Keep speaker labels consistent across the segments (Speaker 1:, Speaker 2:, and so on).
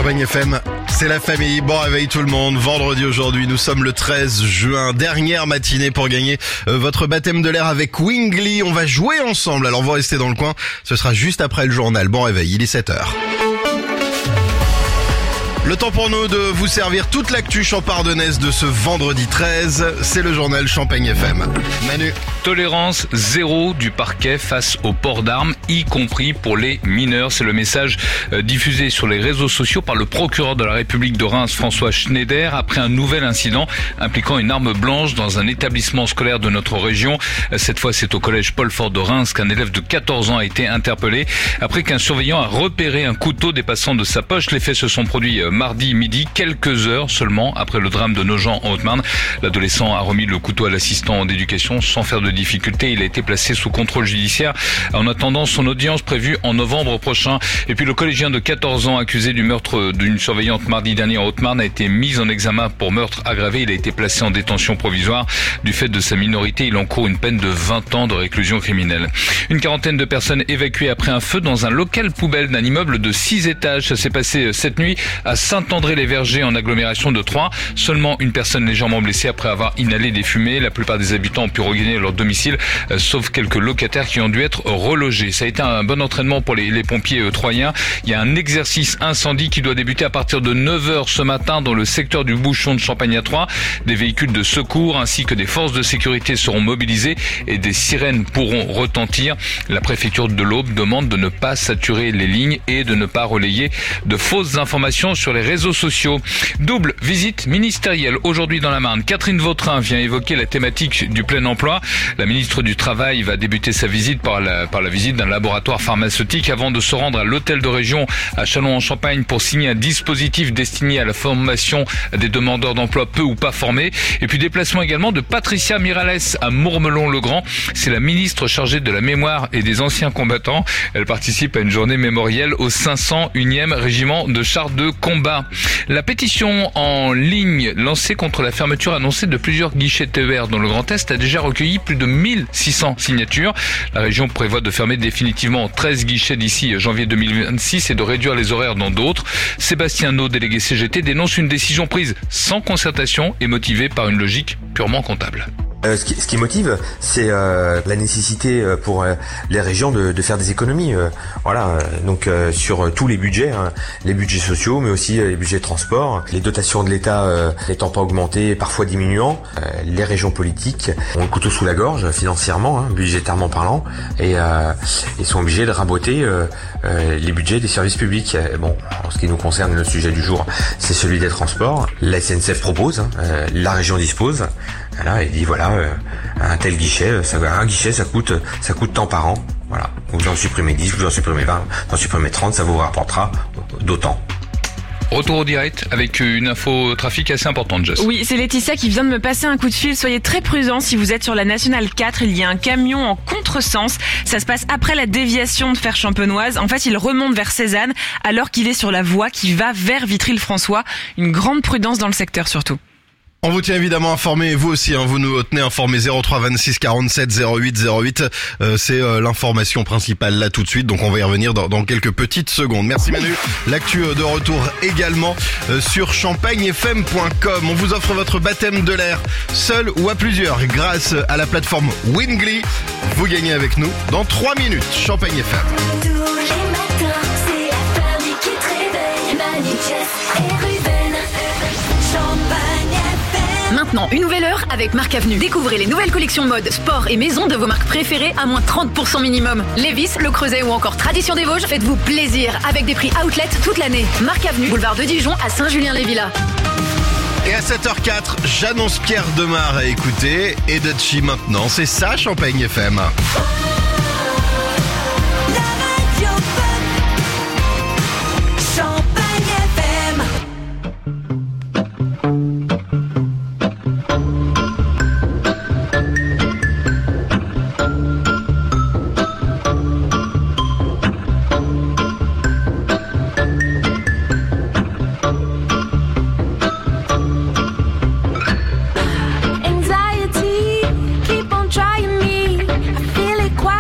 Speaker 1: Champagne FM, c'est la famille. Bon réveil tout le monde. Vendredi aujourd'hui, nous sommes le 13 juin. Dernière matinée pour gagner votre baptême de l'air avec Wingly. On va jouer ensemble. Alors vous restez dans le coin. Ce sera juste après le journal. Bon réveil, il est 7h. Le temps pour nous de vous servir toute l'actu champardonnaise de ce vendredi 13. C'est le journal Champagne FM. Manu.
Speaker 2: Tolérance zéro du parquet face au port d'armes, y compris pour les mineurs. C'est le message diffusé sur les réseaux sociaux par le procureur de la République de Reims, François Schneider, après un nouvel incident impliquant une arme blanche dans un établissement scolaire de notre région. Cette fois, c'est au collège Paul Fort de Reims qu'un élève de 14 ans a été interpellé après qu'un surveillant a repéré un couteau dépassant de sa poche. Les faits se sont produits mardi midi, quelques heures seulement après le drame de Nogent en Haute-Marne. L'adolescent a remis le couteau à l'assistant d'éducation sans faire de difficulté. Il a été placé sous contrôle judiciaire en attendant son audience prévue en novembre prochain. Et puis le collégien de 14 ans accusé du meurtre d'une surveillante mardi dernier en Haute-Marne a été mis en examen pour meurtre aggravé. Il a été placé en détention provisoire. Du fait de sa minorité, il encourt une peine de 20 ans de réclusion criminelle. Une quarantaine de personnes évacuées après un feu dans un local poubelle d'un immeuble de 6 étages. Ça s'est passé cette nuit à Saint-André-les-Vergers en agglomération de Troyes. Seulement une personne légèrement blessée après avoir inhalé des fumées. La plupart des habitants ont pu regagner leur domicile, sauf quelques locataires qui ont dû être relogés. Ça a été un bon entraînement pour les pompiers troyens. Il y a un exercice incendie qui doit débuter à partir de 9h ce matin dans le secteur du Bouchon de Champagne à Troyes. Des véhicules de secours ainsi que des forces de sécurité seront mobilisés et des sirènes pourront retentir. La préfecture de l'Aube demande de ne pas saturer les lignes et de ne pas relayer de fausses informations sur les réseaux sociaux. Double visite ministérielle aujourd'hui dans la Marne. Catherine Vautrin vient évoquer la thématique du plein emploi. La ministre du Travail va débuter sa visite par la visite d'un laboratoire pharmaceutique avant de se rendre à l'hôtel de région à Châlons-en-Champagne pour signer un dispositif destiné à la formation des demandeurs d'emploi peu ou pas formés. Et puis déplacement également de Patricia Miralles à Mourmelon-le-Grand. C'est la ministre chargée de la mémoire et des anciens combattants. Elle participe à une journée mémorielle au 501e régiment de chars de combat. La pétition en ligne lancée contre la fermeture annoncée de plusieurs guichets TER dans le Grand Est a déjà recueilli plus de 1600 signatures. La région prévoit de fermer définitivement 13 guichets d'ici janvier 2026 et de réduire les horaires dans d'autres. Sébastien Naud, délégué CGT, dénonce une décision prise sans concertation et motivée par une logique purement comptable.
Speaker 3: Ce qui motive, c'est la nécessité pour les régions de faire des économies. Donc sur tous les budgets, les budgets sociaux, mais aussi les budgets de transport, les dotations de l'État n'étant pas augmentées, parfois diminuant, les régions politiques ont le couteau sous la gorge financièrement, budgétairement parlant, et sont obligés de raboter les budgets des services publics. Bon, en ce qui nous concerne, le sujet du jour, c'est celui des transports. La SNCF propose, la région dispose. Voilà, et dit un tel guichet, ça coûte tant par an. Voilà. Vous en supprimez 10, vous en supprimez 20, vous en supprimez 30, ça vous rapportera d'autant.
Speaker 2: Retour au direct avec une info trafic assez importante, Jess.
Speaker 4: Oui, c'est Laetitia qui vient de me passer un coup de fil. Soyez très prudents si vous êtes sur la Nationale 4. Il y a un camion en contresens. Ça se passe après la déviation de Fer-Champenoise. En fait, il remonte vers Cézanne alors qu'il est sur la voie qui va vers Vitry-le-François. Une grande prudence dans le secteur surtout.
Speaker 1: On vous tient évidemment informé, vous aussi, vous nous tenez informés 03 26 47 08 08. C'est l'information principale là tout de suite, donc on va y revenir dans quelques petites secondes. Merci Manu. L'actu de retour également sur champagnefm.com. On vous offre votre baptême de l'air, seul ou à plusieurs, grâce à la plateforme Wingly. Vous gagnez avec nous dans 3 minutes. Champagne FM.
Speaker 5: Tous les matins, c'est la famille qui te réveille. Manu, Jess et Ruben. Champagne.
Speaker 6: Maintenant, une nouvelle heure avec Marc Avenue. Découvrez les nouvelles collections mode, sport et maison de vos marques préférées à moins 30% minimum. Lévis, Le Creuset ou encore Tradition des Vosges, faites-vous plaisir avec des prix outlet toute l'année. Marc Avenue, boulevard de Dijon à Saint-Julien-les-Villas.
Speaker 1: Et à 7h04, j'annonce Pierre Demar à écouter et Dutchy maintenant. C'est ça, Champagne FM.
Speaker 5: Anxiety, keep on trying me. I feel it quite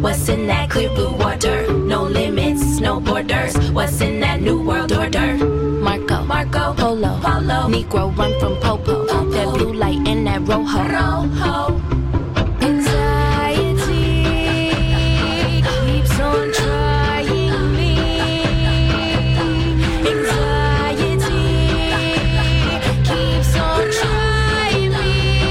Speaker 5: What's in that clear blue water? No limits, no borders. What's in that new world order? Marco, Polo, Negro run from Popo. That blue light in that Rojo. Anxiety keeps on trying me. Anxiety keeps on trying me.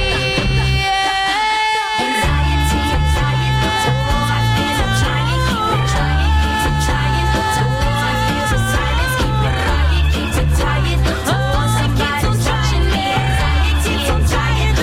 Speaker 5: Anxiety, so I feel I'm trying, keep it trying, keep it trying. So I feel the silence, keep it quiet, keep it tired. So once somebody's touching me, anxiety, I'm tired.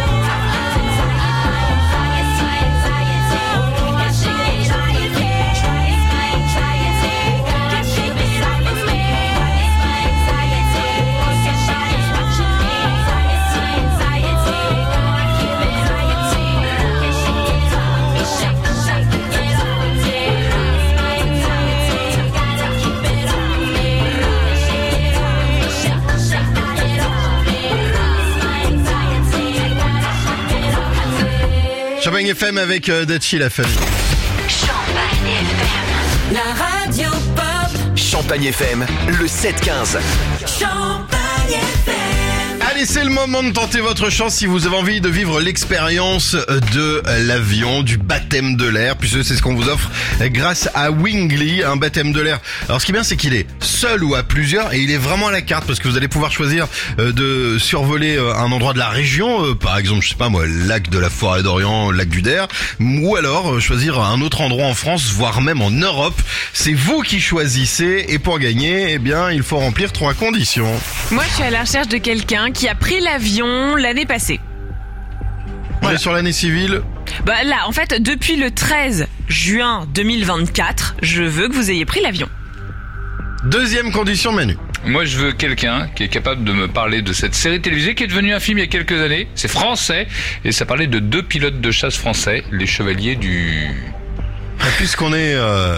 Speaker 1: Champagne FM avec Dachi la famille.
Speaker 5: Champagne FM, la radio pop.
Speaker 7: Champagne FM, le 7-15.
Speaker 5: Champagne FM.
Speaker 1: Allez, c'est le moment de tenter votre chance si vous avez envie de vivre l'expérience de l'avion, du baptême de l'air, puisque c'est ce qu'on vous offre grâce à Wingly, un baptême de l'air. Alors ce qui est bien, c'est qu'il est seul ou à plusieurs et il est vraiment à la carte parce que vous allez pouvoir choisir de survoler un endroit de la région, par exemple, je sais pas moi, le lac de la Forêt d'Orient, le lac du Der, ou alors choisir un autre endroit en France, voire même en Europe. C'est vous qui choisissez et pour gagner, eh bien, il faut remplir 3 conditions.
Speaker 4: Moi, je suis à la recherche de quelqu'un qui a pris l'avion l'année passée.
Speaker 1: On est sur l'année civile.
Speaker 4: Bah là, en fait, depuis le 13 juin 2024, je veux que vous ayez pris l'avion.
Speaker 1: Deuxième condition, Manu.
Speaker 2: Moi, je veux quelqu'un qui est capable de me parler de cette série télévisée qui est devenue un film il y a quelques années. C'est français et ça parlait de 2 pilotes de chasse français, les chevaliers du...
Speaker 1: Puisqu'on est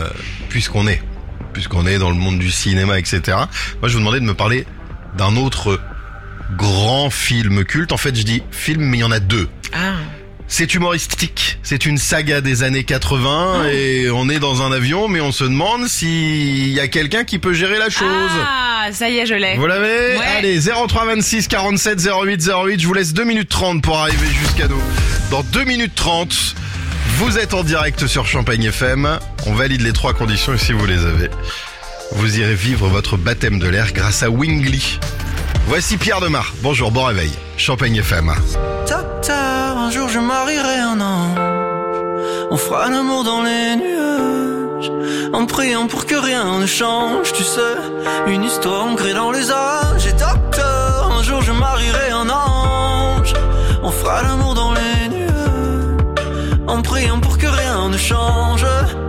Speaker 1: dans le monde du cinéma, etc. Moi, je vous demandais de me parler d'un autre grand film culte. En fait, je dis film, mais il y en a 2.
Speaker 4: Ah.
Speaker 1: C'est humoristique. C'est une saga des années 80 et on est dans un avion, mais on se demande s'il y a quelqu'un qui peut gérer la chose.
Speaker 4: Ah, ça y est, je l'ai.
Speaker 1: Vous l'avez ?
Speaker 4: Ouais.
Speaker 1: Allez, 03 26 47 08 08. Je vous laisse 2 minutes 30 pour arriver jusqu'à nous. Dans 2 minutes 30, vous êtes en direct sur Champagne FM. On valide les 3 conditions et si vous les avez, vous irez vivre votre baptême de l'air grâce à Wingly. Voici Pierre Demar. Bonjour, bon réveil. Champagne FM.
Speaker 8: Docteur, un jour je marierai un ange. On fera l'amour dans les nuages, en priant pour que rien ne change. Tu sais, une histoire ancrée dans les âges. Et docteur, un jour je marierai un ange. On fera l'amour dans les nuages, en priant pour que rien ne change.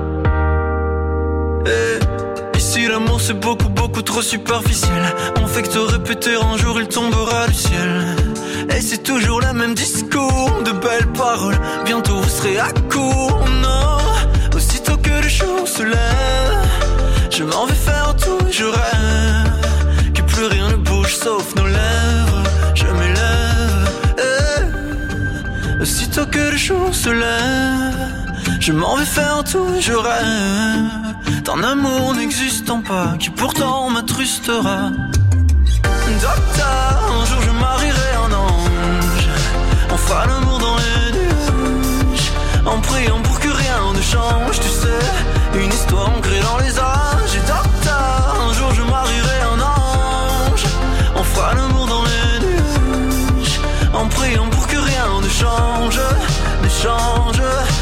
Speaker 8: Et si l'amour c'est beaucoup trop superficiel, on fait que te répéter un jour il tombera du ciel. Et c'est toujours le même discours, de belles paroles, bientôt vous serez à court. Non, aussitôt que le jour se lève, je m'en vais faire tout et je rêve que plus rien ne bouge sauf nos lèvres. Je m'élève, aussitôt que le jour se lève, je m'en vais faire tout et je rêve d'un amour n'existant pas qui pourtant m'attrustera. Docteur, un jour je marierai un ange. On fera l'amour dans les nuages, en priant pour que rien ne change. Tu sais, une histoire ancrée dans les âges. Et docteur, un jour je marierai un ange. On fera l'amour dans les nuages, en priant pour que rien ne change, ne change.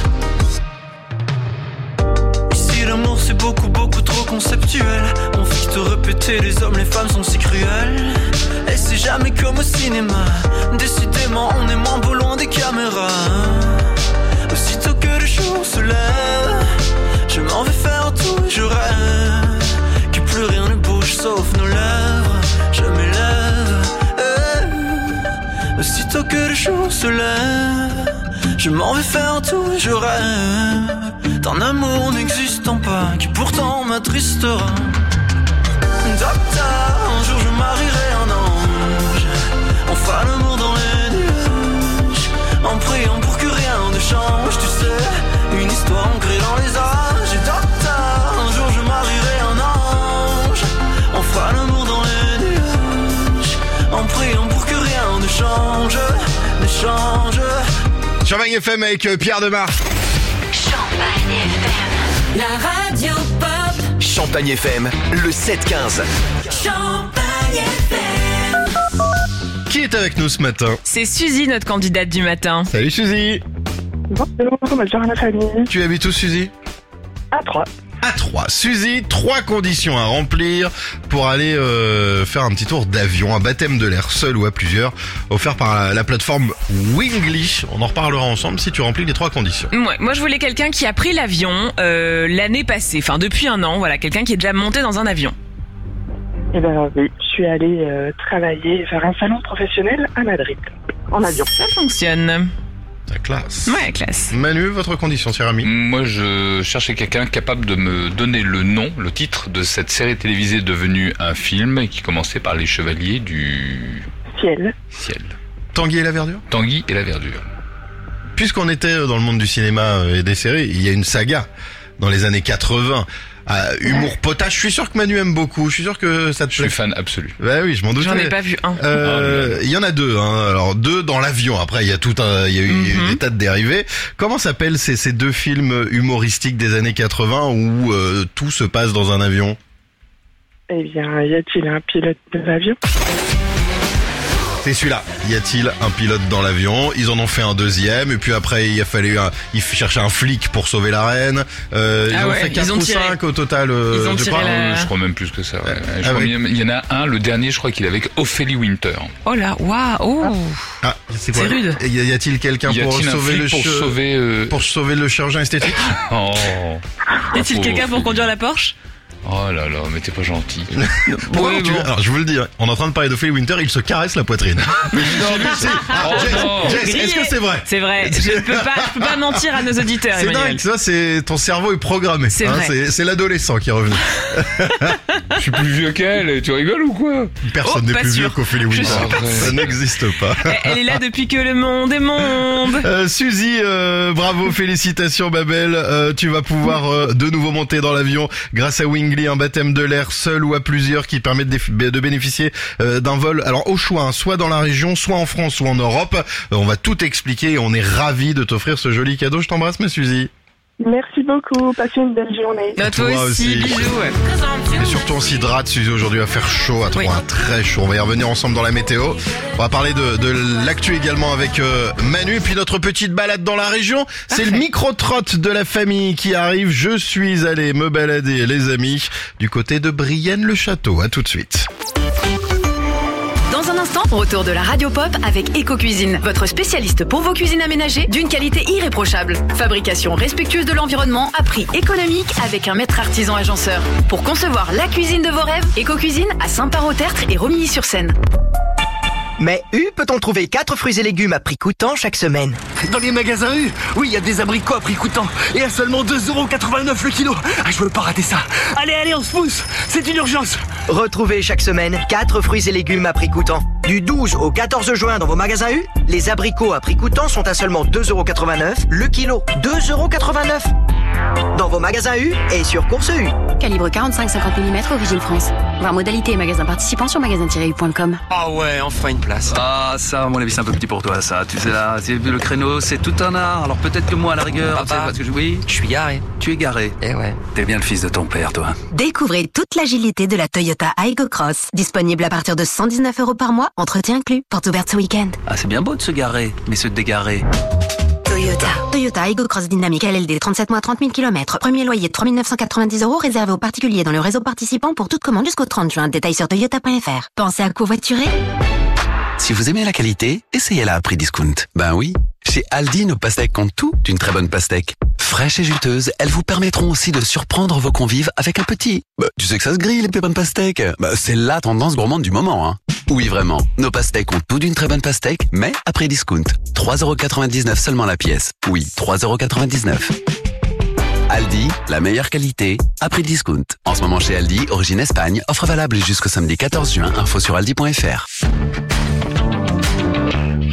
Speaker 8: L'amour c'est beaucoup trop conceptuel. On fait que te répéter, les hommes, les femmes sont si cruels. Et c'est jamais comme au cinéma. Décidément on est moins beau loin des caméras. Aussitôt que le jour se lève, je m'en vais faire tout et je rêve que plus rien ne bouge sauf nos lèvres. Je m'élève, aussitôt que le jour se lève, je m'en vais faire tout et je rêve d'un amour n'existant pas qui pourtant m'attristera. Docteur, un jour je marierai un ange. On fera l'amour dans les nuages, en priant pour que rien ne change. Tu sais, une histoire ancrée dans les me change.
Speaker 1: Champagne FM avec Pierre Demar.
Speaker 5: La radio pop.
Speaker 7: Champagne FM, le 7-15.
Speaker 5: Champagne FM.
Speaker 1: Qui est avec nous ce matin?
Speaker 4: C'est Suzy, notre candidate du matin.
Speaker 1: Salut Suzy.
Speaker 9: Bonjour, bonjour à la famille.
Speaker 1: Tu habites où Suzy?
Speaker 9: À 3.
Speaker 1: À 3. Suzy, 3 conditions à remplir pour aller faire un petit tour d'avion, un baptême de l'air seul ou à plusieurs, offert par la plateforme Winglish. On en reparlera ensemble si tu remplis les 3 conditions.
Speaker 4: Ouais, moi je voulais quelqu'un qui a pris l'avion l'année passée, enfin depuis un an, voilà, quelqu'un qui est déjà monté dans un avion.
Speaker 9: Eh ben oui, je suis allée travailler vers un salon professionnel à Madrid, en avion.
Speaker 4: Ça fonctionne.
Speaker 1: Ta classe.
Speaker 4: Ouais, classe.
Speaker 1: Manu, votre condition, cher ami?
Speaker 2: Moi, je cherchais quelqu'un capable de me donner le nom, le titre de cette série télévisée devenue un film qui commençait par les chevaliers du
Speaker 9: Ciel.
Speaker 2: ciel.
Speaker 1: Tanguy et la verdure?
Speaker 2: Tanguy et la verdure.
Speaker 1: Puisqu'on était dans le monde du cinéma et des séries, il y a une saga dans les années 80. Humour potache, je suis sûr que Manu aime beaucoup, je suis sûr que ça te
Speaker 2: Je suis
Speaker 1: plaît.
Speaker 2: fan absolu.
Speaker 1: Bah oui, je m'en doute.
Speaker 4: J'en ai pas vu un.
Speaker 1: Il y en a 2, hein. Alors 2 dans l'avion. Après, il y a il y a eu des tas de dérivés. Comment s'appellent ces 2 films humoristiques des années 80 où tout se passe dans un avion?
Speaker 9: Eh bien, y a-t-il un pilote de l'avion?
Speaker 1: C'est celui-là. Y a-t-il un pilote dans l'avion? Ils en ont fait un deuxième, et puis après il a fallu ils cherchaient un flic pour sauver la reine. Ils ont fait 4 ou 5 au total.
Speaker 4: Ils ont
Speaker 1: je
Speaker 4: tiré
Speaker 1: crois.
Speaker 2: Je crois même plus que ça. Ouais. Je
Speaker 1: Ah
Speaker 2: crois
Speaker 1: ouais.
Speaker 2: il y en a un, le dernier, je crois qu'il est avec Ophélie Winter.
Speaker 4: Oh là, waouh.
Speaker 1: Ah, c'est quoi?
Speaker 4: C'est rude.
Speaker 1: Et y a-t-il quelqu'un
Speaker 2: Y
Speaker 1: pour
Speaker 2: a-t-il un
Speaker 1: sauver
Speaker 2: flic
Speaker 1: pour sauver le chirurgien esthétique?
Speaker 2: Oh.
Speaker 4: Y a-t-il quelqu'un pour conduire la Porsche?
Speaker 2: Oh là là, mais t'es pas gentil.
Speaker 1: Pourquoi
Speaker 2: Ouais,
Speaker 1: tu-
Speaker 2: bon.
Speaker 1: Alors je vous le dis, hein, on est en train de parler d'Ophélie Winter, il se caresse la poitrine.
Speaker 2: Non, mais c'est... Oh, non.
Speaker 1: Jess, est-ce que c'est vrai?
Speaker 4: C'est vrai. Je peux pas mentir à nos auditeurs,
Speaker 1: C'est
Speaker 4: Emmanuel.
Speaker 1: dingue, ça, c'est ton cerveau est programmé.
Speaker 4: C'est vrai.
Speaker 1: C'est l'adolescent qui est revenu.
Speaker 2: Je suis plus vieux qu'elle, tu rigoles ou quoi?
Speaker 1: Personne
Speaker 4: Oh,
Speaker 1: n'est
Speaker 4: pas
Speaker 1: plus vieux
Speaker 4: sûr.
Speaker 1: qu'Ophélie
Speaker 4: Je
Speaker 1: Winter.
Speaker 2: suis pas
Speaker 1: Ça n'existe pas.
Speaker 4: Elle est là depuis que le monde est monde.
Speaker 1: Suzy, bravo, félicitations Babel. Tu vas pouvoir de nouveau monter dans l'avion grâce à Wingly, un baptême de l'air seul ou à plusieurs qui permet de bénéficier d'un vol. Alors au choix, hein, soit dans la région, soit en France ou en Europe. On va tout expliquer et on est ravis de t'offrir ce joli cadeau. Je t'embrasse ma Suzy.
Speaker 9: Merci beaucoup, passez une belle journée.
Speaker 4: Toi aussi, bisous.
Speaker 1: Et surtout on s'hydrate, Suzy, aujourd'hui va faire chaud à
Speaker 4: Oui.
Speaker 1: Troyes, très chaud. On va y revenir ensemble dans la météo. On va parler de l'actu également avec Manu. Et puis notre petite balade dans la région, c'est le micro-trotte de la famille qui arrive. Je suis allé me balader, les amis, du côté de Brienne-le-Château. À tout de suite.
Speaker 6: Dans un instant, retour de la Radio Pop avec Eco-Cuisine, votre spécialiste pour vos cuisines aménagées d'une qualité irréprochable. Fabrication respectueuse de l'environnement à prix économique avec un maître artisan agenceur. Pour concevoir la cuisine de vos rêves, Eco-Cuisine à Saint-Parot-Tertre et Romilly-sur-Seine.
Speaker 10: Mais U peut-on trouver 4 fruits et légumes à prix coûtant chaque semaine?
Speaker 11: Dans les magasins U, oui, il y a des abricots à prix coûtant et à seulement 2,89€ le kilo. Ah, je veux pas rater ça. Allez, on se pousse. C'est une urgence.
Speaker 10: Retrouvez chaque semaine 4 fruits et légumes à prix coûtant. Du 12 au 14 juin dans vos magasins U, les abricots à prix coûtant sont à seulement 2,89€ le kilo. 2,89€ dans vos magasins U et sur Course U.
Speaker 12: Calibre 45-50 mm, origine France. Voir modalité et magasin participant sur magasin-u.com.
Speaker 11: Ah ouais, enfin une place.
Speaker 13: Ah, ça, à mon avis, c'est un peu petit pour toi, ça. Tu sais, là, le créneau, c'est tout un art. Alors peut-être que moi, à la rigueur, tu sais, parce que oui,
Speaker 10: Je suis garé.
Speaker 13: tu es garé.
Speaker 10: Eh ouais.
Speaker 13: T'es bien le fils de ton père, toi.
Speaker 12: Découvrez toute l'agilité de la Toyota Aygo Cross. Disponible à partir de 119€ par mois, entretien inclus. Porte ouverte ce week-end.
Speaker 13: Ah, c'est bien beau de se garer, mais se dégarer.
Speaker 12: Toyota Aygo Cross Dynamique LLD, 37 mois, 30 000 km. Premier loyer de 3 990€, réservé aux particuliers dans le réseau participant pour toute commande jusqu'au 30 juin. Détails sur toyota.fr. Pensez à covoiturer?
Speaker 14: Si vous aimez la qualité, essayez-la à prix discount. Ben oui, chez Aldi, nos pastèques comptent tout d'une très bonne pastèque. Fraîches et juteuses, elles vous permettront aussi de surprendre vos convives avec un petit. Bah, tu sais que ça se grille, les pépins de pastèque. Bah, c'est la tendance gourmande du moment, hein. Oui, vraiment. Nos pastèques ont tout d'une très bonne pastèque, mais à prix discount. 3,99€ seulement la pièce. Oui, 3,99€. Aldi, la meilleure qualité, à prix discount. En ce moment chez Aldi, origine Espagne, offre valable jusqu'au samedi 14 juin, info sur aldi.fr.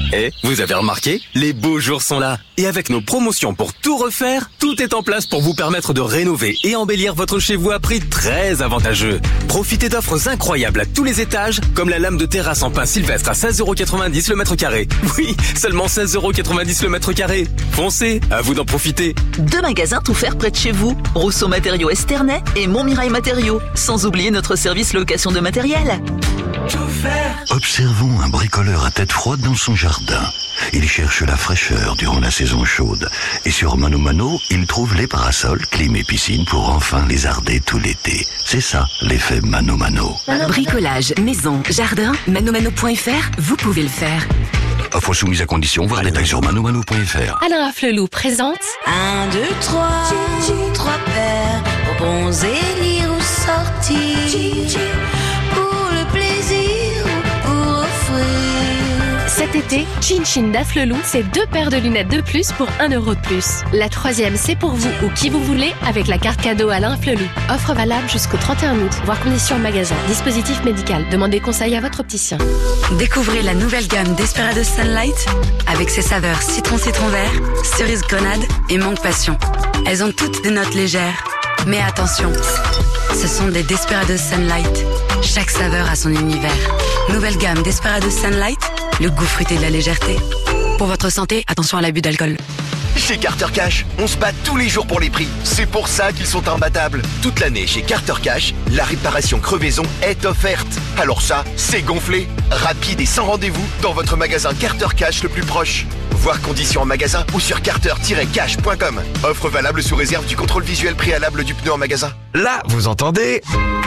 Speaker 15: Et vous avez remarqué, les beaux jours sont là. Et avec nos promotions pour tout refaire, tout est en place pour vous permettre de rénover et embellir votre chez vous à prix très avantageux. Profitez d'offres incroyables à tous les étages, comme la lame de terrasse en pin sylvestre à 16,90€ le mètre carré. Oui, seulement 16,90€ le mètre carré. Foncez, à vous d'en profiter.
Speaker 16: 2 magasins tout faire près de chez vous. Rousseau Matériaux Esternay et Montmirail Matériaux. Sans oublier notre service location de matériel.
Speaker 17: Observons un bricoleur à tête froide dans son jardin. Il cherche la fraîcheur durant la saison chaude. Et sur Mano Mano, il trouve les parasols, clim et piscine pour enfin lézarder tout l'été. C'est ça, l'effet Mano Mano.
Speaker 18: Bricolage, maison, jardin, manomano.fr, vous pouvez le faire.
Speaker 17: Offre soumise à condition, voir détails sur manomano.fr.
Speaker 19: Alain Afflelou présente
Speaker 20: 1, 2, 3, 3 paires, pour bronzer, lire ou sortir, pour le plaisir ou pour offrir.
Speaker 19: cet été, Chin Chin d'Afflelou, c'est 2 paires de lunettes de plus pour 1 euro de plus. La 3e, c'est pour vous ou qui vous voulez avec la carte cadeau Alain Afflelou. Offre valable jusqu'au 31 août, voire conditions en magasin. Dispositif médical. Demandez conseil à votre opticien.
Speaker 18: Découvrez la nouvelle gamme Desperados Sunlight avec ses saveurs citron vert, cerise grenade et mangue passion. Elles ont toutes des notes légères. Mais attention, ce sont des Desperados Sunlight. Chaque saveur a son univers. Nouvelle gamme Desperados Sunlight, le goût fruité de la légèreté. Pour votre santé, attention à l'abus d'alcool.
Speaker 7: Chez Carter Cash, on se bat tous les jours pour les prix. C'est pour ça qu'ils sont imbattables. Toute l'année chez Carter Cash, la réparation crevaison est offerte. Alors ça, c'est gonflé. Rapide et sans rendez-vous dans votre magasin Carter Cash le plus proche. Voir conditions en magasin ou sur carter-cash.com. Offre valable sous réserve du contrôle visuel préalable du pneu en magasin.
Speaker 21: Là, vous entendez?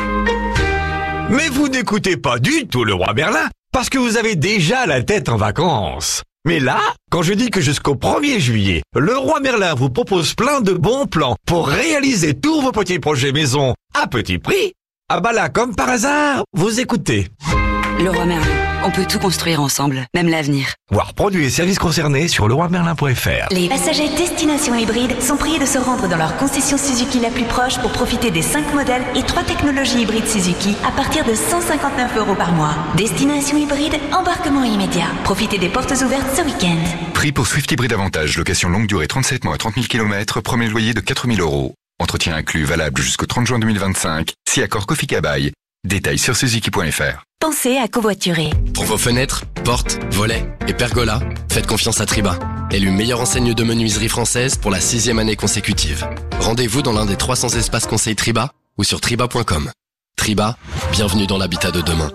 Speaker 21: Mais vous n'écoutez pas du tout le roi Merlin, parce que vous avez déjà la tête en vacances. Mais là, quand je dis que jusqu'au 1er juillet, le roi Merlin vous propose plein de bons plans pour réaliser tous vos petits projets maison à petit prix, ah bah là, comme par hasard, vous écoutez.
Speaker 18: Le roi Merlin, on peut tout construire ensemble, même l'avenir.
Speaker 21: Voir produits et services concernés sur leroimerlin.fr.
Speaker 22: Les passagers destination hybride sont priés de se rendre dans leur concession Suzuki la plus proche pour profiter des 5 modèles et 3 technologies hybrides Suzuki à partir de 159 € par mois. Destination hybride, embarquement immédiat. Profitez des portes ouvertes ce week-end.
Speaker 23: Prix pour Swift Hybride Avantage, location longue durée 37 mois, 30 000 km, premier loyer de 4 000 €. Entretien inclus, valable jusqu'au 30 juin 2025. Si accord Kofi Kabaï. Détails sur suzuki.fr.
Speaker 22: Pensez à covoiturer.
Speaker 24: Pour vos fenêtres, portes, volets et pergolas, faites confiance à Triba. Élu meilleure enseigne de menuiserie française pour la 6e année consécutive. Rendez-vous dans l'un des 300 espaces conseils Triba ou sur triba.com. Triba, bienvenue dans l'habitat de demain.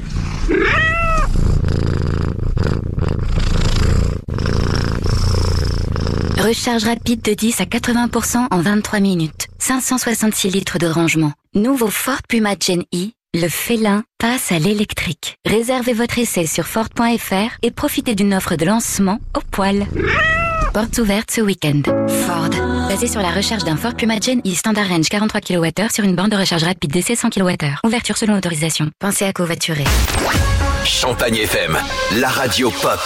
Speaker 22: Recharge rapide de 10 à 80% en 23 minutes. 566 litres de rangement. Nouveau Ford Puma Gen E, le félin passe à l'électrique. Réservez votre essai sur Ford.fr et profitez d'une offre de lancement au poil. Portes ouvertes ce week-end. Ford. Basé sur la recharge d'un Ford Puma Gen E Standard Range 43 kWh sur une borne de recharge rapide d'essai 100 kWh. Ouverture selon autorisation. Pensez à covoiturer.
Speaker 7: Champagne FM, la radio pop.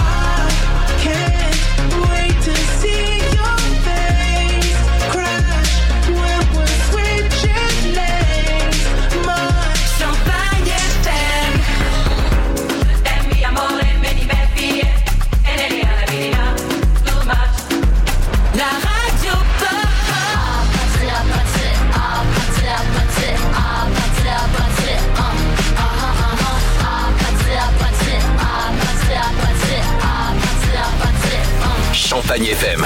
Speaker 7: Champagne FM.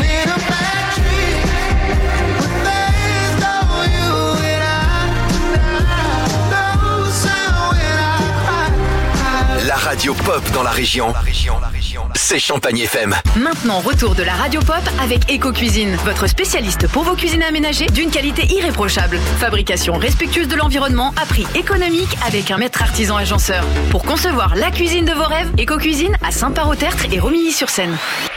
Speaker 7: La radio pop dans la région. C'est Champagne FM.
Speaker 6: Maintenant, retour de la radio pop avec Eco-Cuisine, votre spécialiste pour vos cuisines aménagées d'une qualité irréprochable. Fabrication respectueuse de l'environnement à prix économique avec un maître artisan agenceur. Pour concevoir la cuisine de vos rêves, Eco-Cuisine à Saint-Par-au-Tertre et Romilly-sur-Seine.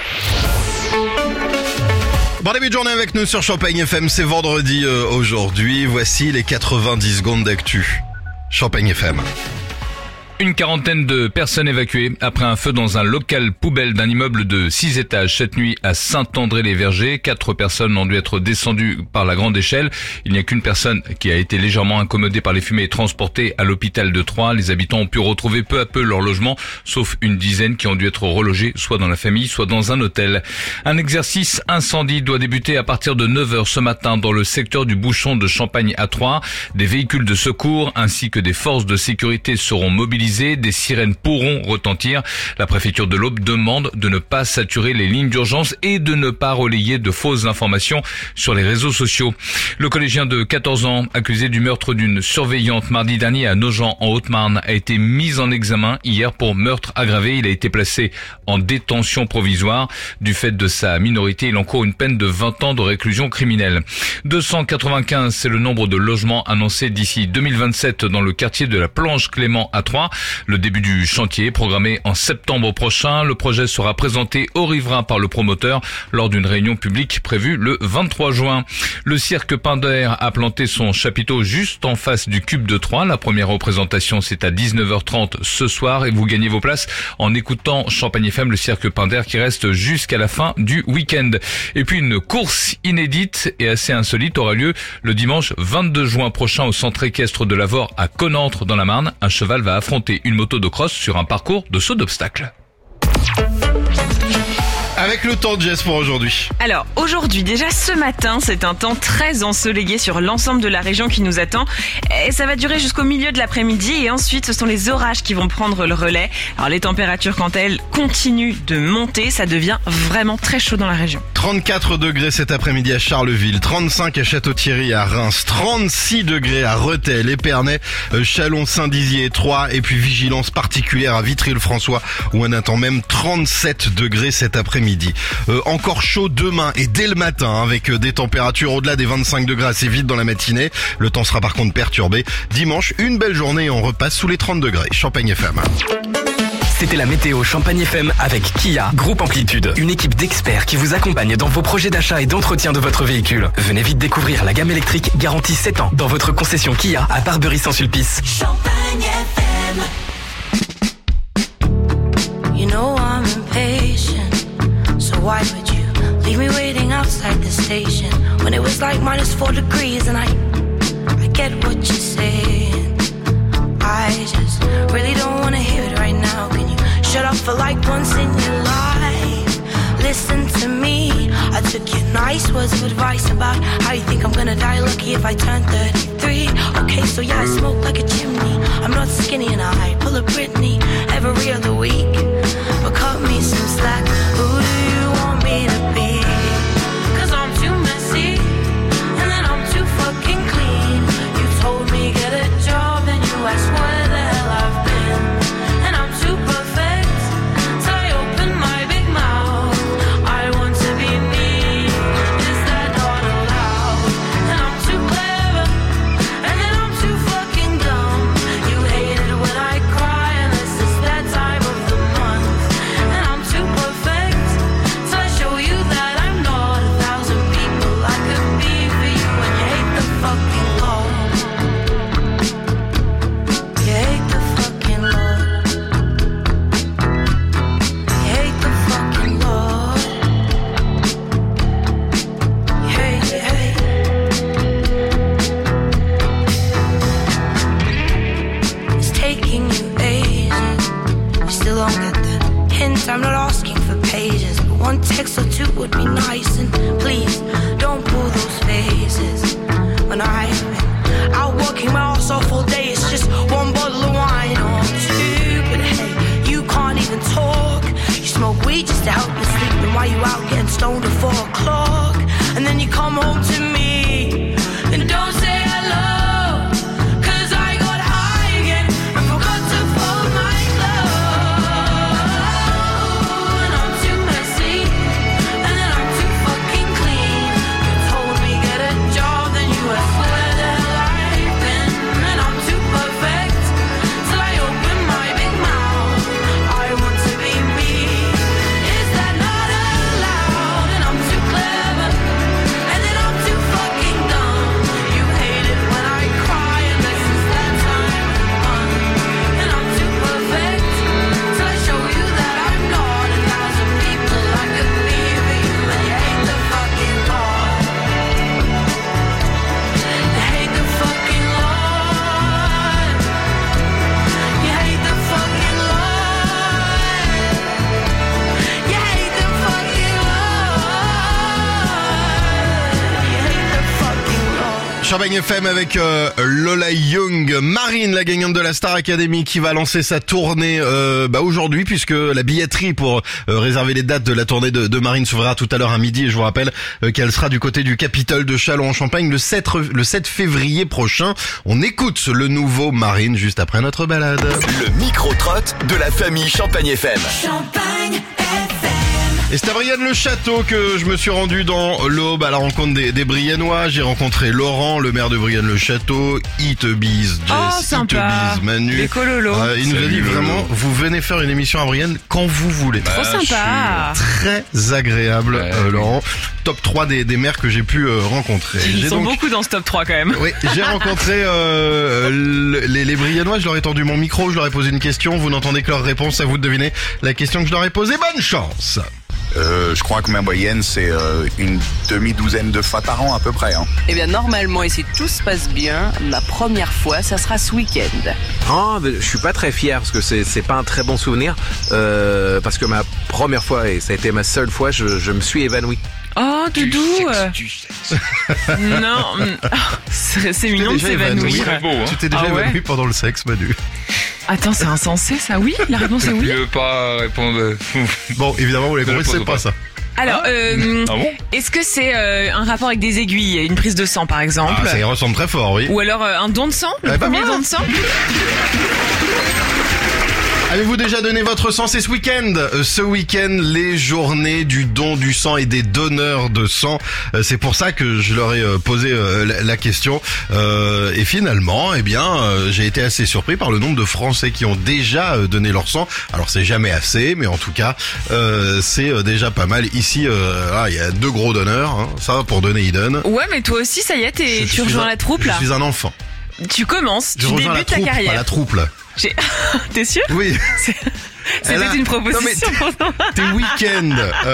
Speaker 1: Bon début de journée avec nous sur Champagne FM, c'est vendredi aujourd'hui. Voici les 90 secondes d'actu. Champagne FM.
Speaker 2: Une quarantaine de personnes évacuées après un feu dans un local poubelle d'un immeuble de 6 étages cette nuit à Saint-André-les-Vergers. 4 personnes ont dû être descendues par la grande échelle. Il n'y a qu'une personne qui a été légèrement incommodée par les fumées et transportée à l'hôpital de Troyes. Les habitants ont pu retrouver peu à peu leur logement, sauf une dizaine qui ont dû être relogés soit dans la famille, soit dans un hôtel. Un exercice incendie doit débuter à partir de 9h ce matin dans le secteur du Bouchon de Champagne à Troyes. Des véhicules de secours ainsi que des forces de sécurité seront mobilisés. Des sirènes pourront retentir. La préfecture de l'Aube demande de ne pas saturer les lignes d'urgence et de ne pas relayer de fausses informations sur les réseaux sociaux. Le collégien de 14 ans, accusé du meurtre d'une surveillante mardi dernier à Nogent en Haute-Marne, a été mis en examen hier pour meurtre aggravé. Il a été placé en détention provisoire. Du fait de sa minorité, il encourt une peine de 20 ans de réclusion criminelle. 295, c'est le nombre de logements annoncés d'ici 2027 dans le quartier de la Planche Clément à Troyes. Le début du chantier est programmé en septembre prochain. Le projet sera présenté aux riverains par le promoteur lors d'une réunion publique prévue le 23 juin. Le cirque Pinder a planté son chapiteau juste en face du Cube de Troyes. La première représentation, c'est à 19h30 ce soir et vous gagnez vos places en écoutant Champagne FM, le cirque Pinder qui reste jusqu'à la fin du week-end. Et puis une course inédite et assez insolite aura lieu le dimanche 22 juin prochain au centre équestre de Lavore à Connantre dans la Marne. Un cheval va affronter une moto de cross sur un parcours de saut d'obstacles.
Speaker 1: Avec le temps, Jess, pour aujourd'hui.
Speaker 4: Alors, aujourd'hui, déjà ce matin, c'est un temps très ensoleillé sur l'ensemble de la région qui nous attend. Et ça va durer jusqu'au milieu de l'après-midi et ensuite, ce sont les orages qui vont prendre le relais. Alors, les températures, quant à elles, continuent de monter. Ça devient vraiment très chaud dans la région.
Speaker 1: 34 degrés cet après-midi à Charleville, 35 à Château-Thierry, à Reims, 36 degrés à Rethel, Épernay, Chalon, Saint-Dizier, Troyes et puis vigilance particulière à Vitry-le-François où on attend même 37 degrés cet après-midi. Encore chaud demain et dès le matin avec des températures au-delà des 25 degrés assez vite dans la matinée. Le temps sera par contre perturbé. Dimanche, une belle journée et on repasse sous les 30 degrés. Champagne FM.
Speaker 3: C'était la météo Champagne FM avec Kia, Groupe Amplitude. Une équipe d'experts qui vous accompagne dans vos projets d'achat et d'entretien de votre véhicule. Venez vite découvrir la gamme électrique garantie 7 ans dans votre concession Kia à Barbery-Saint-Sulpice.
Speaker 20: Champagne FM. You know I'm impatient. So why would you leave me waiting outside the station when it was like -4 degrees and I get what you're saying. I just really don't want to hear it right now. Can you shut up for like once in your life? Listen to me. I took your nice words of advice about how you think I'm gonna die lucky if I turn 33. Okay, so yeah, I smoke like a chimney. I'm not skinny and I pull a Britney every other week. But cut me some slack. Who do you want me to be? 'Cause I'm too messy and then I'm too fucking clean. You told me get a job and you asked where the hell I've been. And I'm too perfect, so I open my big mouth. I want to be me, is that not allowed? And I'm too clever and then I'm too fucking dumb. You hate it when I cry unless it's that time of the month. And I'm too perfect, so I show you that I'm not 1,000 people I could be for you. And you hate the fucking Lord. You hate the fucking Lord. You hate the fucking Lord. You hate, you hate. It's taking you ages. You still don't get the hint. I'm not asking for pages, but one text or two would be nice. And please don't pull those faces. When I've been out working my ass off all day, it's just one bottle of wine or two. But hey, you can't even talk. You smoke weed just to help you sleep. And why you out getting stoned at 4 o'clock? And then you come home to me and don't say hello. 'Cause I got high again and forgot to fold my clothes. And I'm too messy and then I'm too fucking clean. You told me get a job, then you asked where the hell I've been. And I'm too perfect, so I open my big mouth. I want to be me, is that not allowed? And I'm too clever and then I'm too
Speaker 1: Champagne FM avec Lola Young, Marine, la gagnante de la Star Academy, qui va lancer sa tournée aujourd'hui, puisque la billetterie pour réserver les dates de la tournée de Marine s'ouvrira tout à l'heure à midi. Et je vous rappelle qu'elle sera du côté du Capitole de Châlons-en-Champagne le 7 février prochain. On écoute le nouveau Marine juste après notre balade.
Speaker 7: Le micro-trotte de la famille Champagne FM.
Speaker 20: Champagne FM.
Speaker 1: Et c'est à Brienne-le-Château que je me suis rendu dans l'Aube à la rencontre des Briennois. J'ai rencontré Laurent, le maire de Brienne-le-Château. Il te bise, Jess, il te bise, Manu.
Speaker 4: Les cololos.
Speaker 1: Il nous a dit vraiment, vous venez faire une émission à Brienne quand vous voulez.
Speaker 4: Trop sympa.
Speaker 1: Très agréable, Laurent. Top 3 des maires que j'ai pu rencontrer.
Speaker 4: Ils sont beaucoup dans ce top 3 quand même.
Speaker 1: Oui, j'ai rencontré les Briennois. Je leur ai tendu mon micro, je leur ai posé une question. Vous n'entendez que leur réponse. À vous de deviner la question que je leur ai posée. Bonne chance.
Speaker 5: Je crois que ma moyenne, c'est une demi-douzaine de fois par an à peu près. Hein.
Speaker 8: Eh bien, normalement, et si tout se passe bien, ma première fois, ça sera ce week-end.
Speaker 9: Ah, je suis pas très fier parce que c'est pas un très bon souvenir. Parce que ma première fois, et ça a été ma seule fois, je me suis évanoui.
Speaker 4: Oh, Doudou. Non, c'est mignon de s'évanouir.
Speaker 1: Tu t'es déjà évanoui pendant le sexe, Manu?
Speaker 4: Attends, c'est insensé ça? Oui, la réponse est oui.
Speaker 2: Je veux pas répondre.
Speaker 1: Bon, évidemment, vous l'avez compris, c'est pas ça.
Speaker 4: Alors,
Speaker 2: bon
Speaker 4: est-ce que c'est un rapport avec des aiguilles, une prise de sang par exemple?
Speaker 1: Ça y ressemble très fort, oui.
Speaker 4: Ou alors un don de sang? Le premier don de sang?
Speaker 1: Avez-vous déjà donné votre sang? C'est ce week-end. Ce week-end, les journées du don du sang et des donneurs de sang. C'est pour ça que je leur ai posé la question. Et finalement, j'ai été assez surpris par le nombre de Français qui ont déjà donné leur sang. Alors c'est jamais assez, mais en tout cas, c'est déjà pas mal. Ici, il y a 2 gros donneurs. Hein. Ça, pour donner, ils donnent.
Speaker 4: Ouais, mais toi aussi, ça y est, tu rejoins la troupe là.
Speaker 1: Je suis un enfant.
Speaker 4: Tu commences, tu débutes ta carrière.
Speaker 1: Pas la troupe là.
Speaker 4: T'es sûr?
Speaker 1: Oui.
Speaker 4: C'était une proposition pour toi.
Speaker 1: Tes week-ends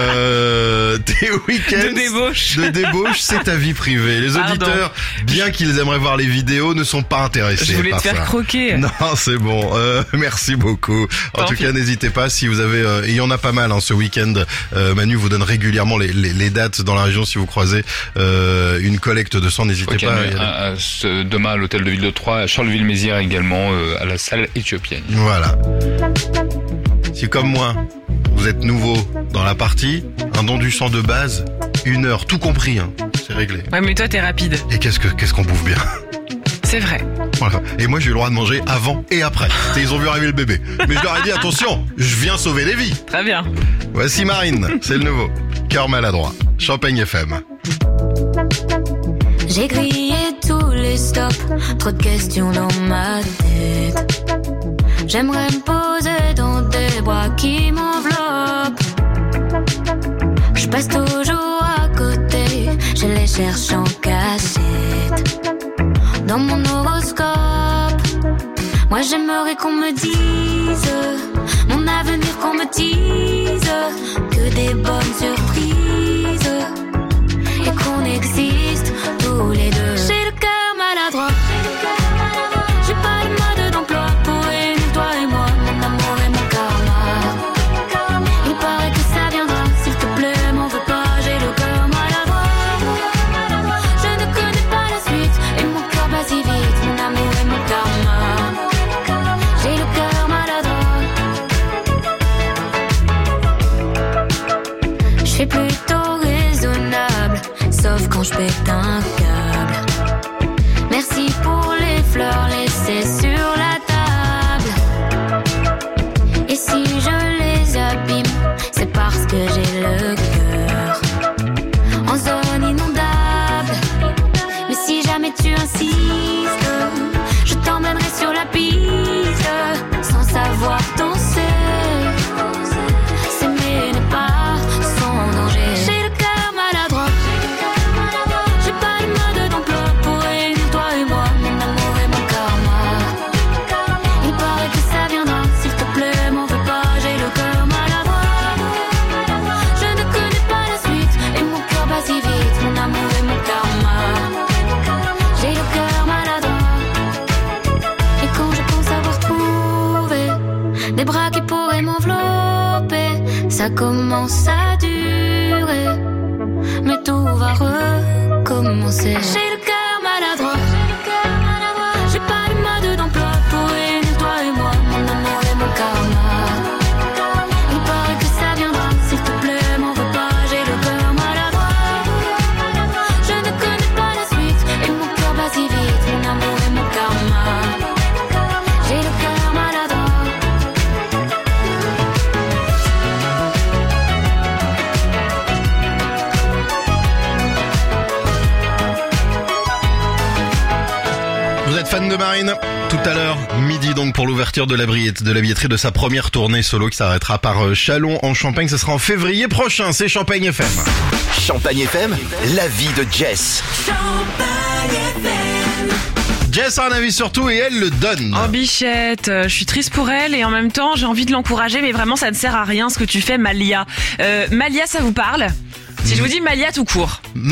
Speaker 4: de débauche,
Speaker 1: c'est ta vie privée. Les auditeurs, bien qu'ils aimeraient voir les vidéos, ne sont pas intéressés.
Speaker 4: Je voulais te faire croquer.
Speaker 1: Non, c'est bon. Merci beaucoup. En tout cas, n'hésitez pas si vous avez. Il y en a pas mal ce week-end. Manu vous donne régulièrement les dates dans la région. Si vous croisez une collecte de sang, n'hésitez pas.
Speaker 2: Demain à l'hôtel de Ville de Troyes, à Charleville-Mézières également, à la salle éthiopienne.
Speaker 1: Voilà. Si comme moi, vous êtes nouveau dans la partie, un don du sang de base, 1 heure, tout compris, hein, c'est réglé.
Speaker 4: Ouais, mais toi t'es rapide.
Speaker 1: Et qu'est-ce qu'on bouffe bien.
Speaker 4: C'est vrai.
Speaker 1: Voilà. Et moi j'ai eu le droit de manger avant et après. Ils ont vu arriver le bébé. Mais je leur ai dit attention, je viens sauver des vies.
Speaker 4: Très bien.
Speaker 1: Voici Marine, c'est le nouveau. Cœur maladroit. Champagne FM.
Speaker 20: J'ai grillé tous les stops, trop de questions dans ma tête. J'aimerais me poser dans des bras qui m'enveloppent. Je passe toujours à côté, je les cherche en cachette. Dans mon horoscope, moi j'aimerais qu'on me dise mon avenir, qu'on me dise que des bonnes surprises et qu'on existe tous les deux. J'ai le cœur maladroit. J'ai pas de mode d'emploi pour réunir toi et moi, mon amour et mon karma. Il paraît que ça viendra, s'il te plaît, m'en veux pas, j'ai le cœur maladroit. Je ne connais pas la suite et mon cœur bat si vite, mon amour et mon karma. J'ai le cœur maladroit. Je suis plutôt raisonnable, sauf quand je pète un câble. Merci pour les fleurs laissées sur la table. Et si je les abîme, c'est parce que j'ai le cœur en zone inondable. Mais si jamais tu insistes, je t'emmènerai sur la piste sans savoir danser. S'aimer n'est pas sans danger. J'ai le cœur maladroit. J'ai pas de mode d'emploi pour réunir toi et moi, mon amour et mon karma. Il paraît que ça viendra, s'il te plaît, m'en veux pas, j'ai le cœur maladroit. Je ne connais pas la suite et mon cœur bat si vite, mon amour et mon karma. J'ai le cœur maladroit. Et quand je pense avoir trouvé des bras qui pourraient m'envelopper, ça commence à durer, mais tout va recommencer. J'ai le cœur maladroit.
Speaker 1: Nine. Tout à l'heure, midi donc pour l'ouverture de la billetterie de sa première tournée solo qui s'arrêtera par Châlons en Champagne. Ce sera en février prochain. C'est Champagne FM.
Speaker 7: Champagne FM, la vie de Jess.
Speaker 1: Jess a un avis sur tout et elle le donne.
Speaker 4: Oh Bichette, je suis triste pour elle et en même temps j'ai envie de l'encourager, mais vraiment ça ne sert à rien ce que tu fais, Malia. Malia, ça vous parle ? Si je vous dis Malia tout court.
Speaker 1: Maya ?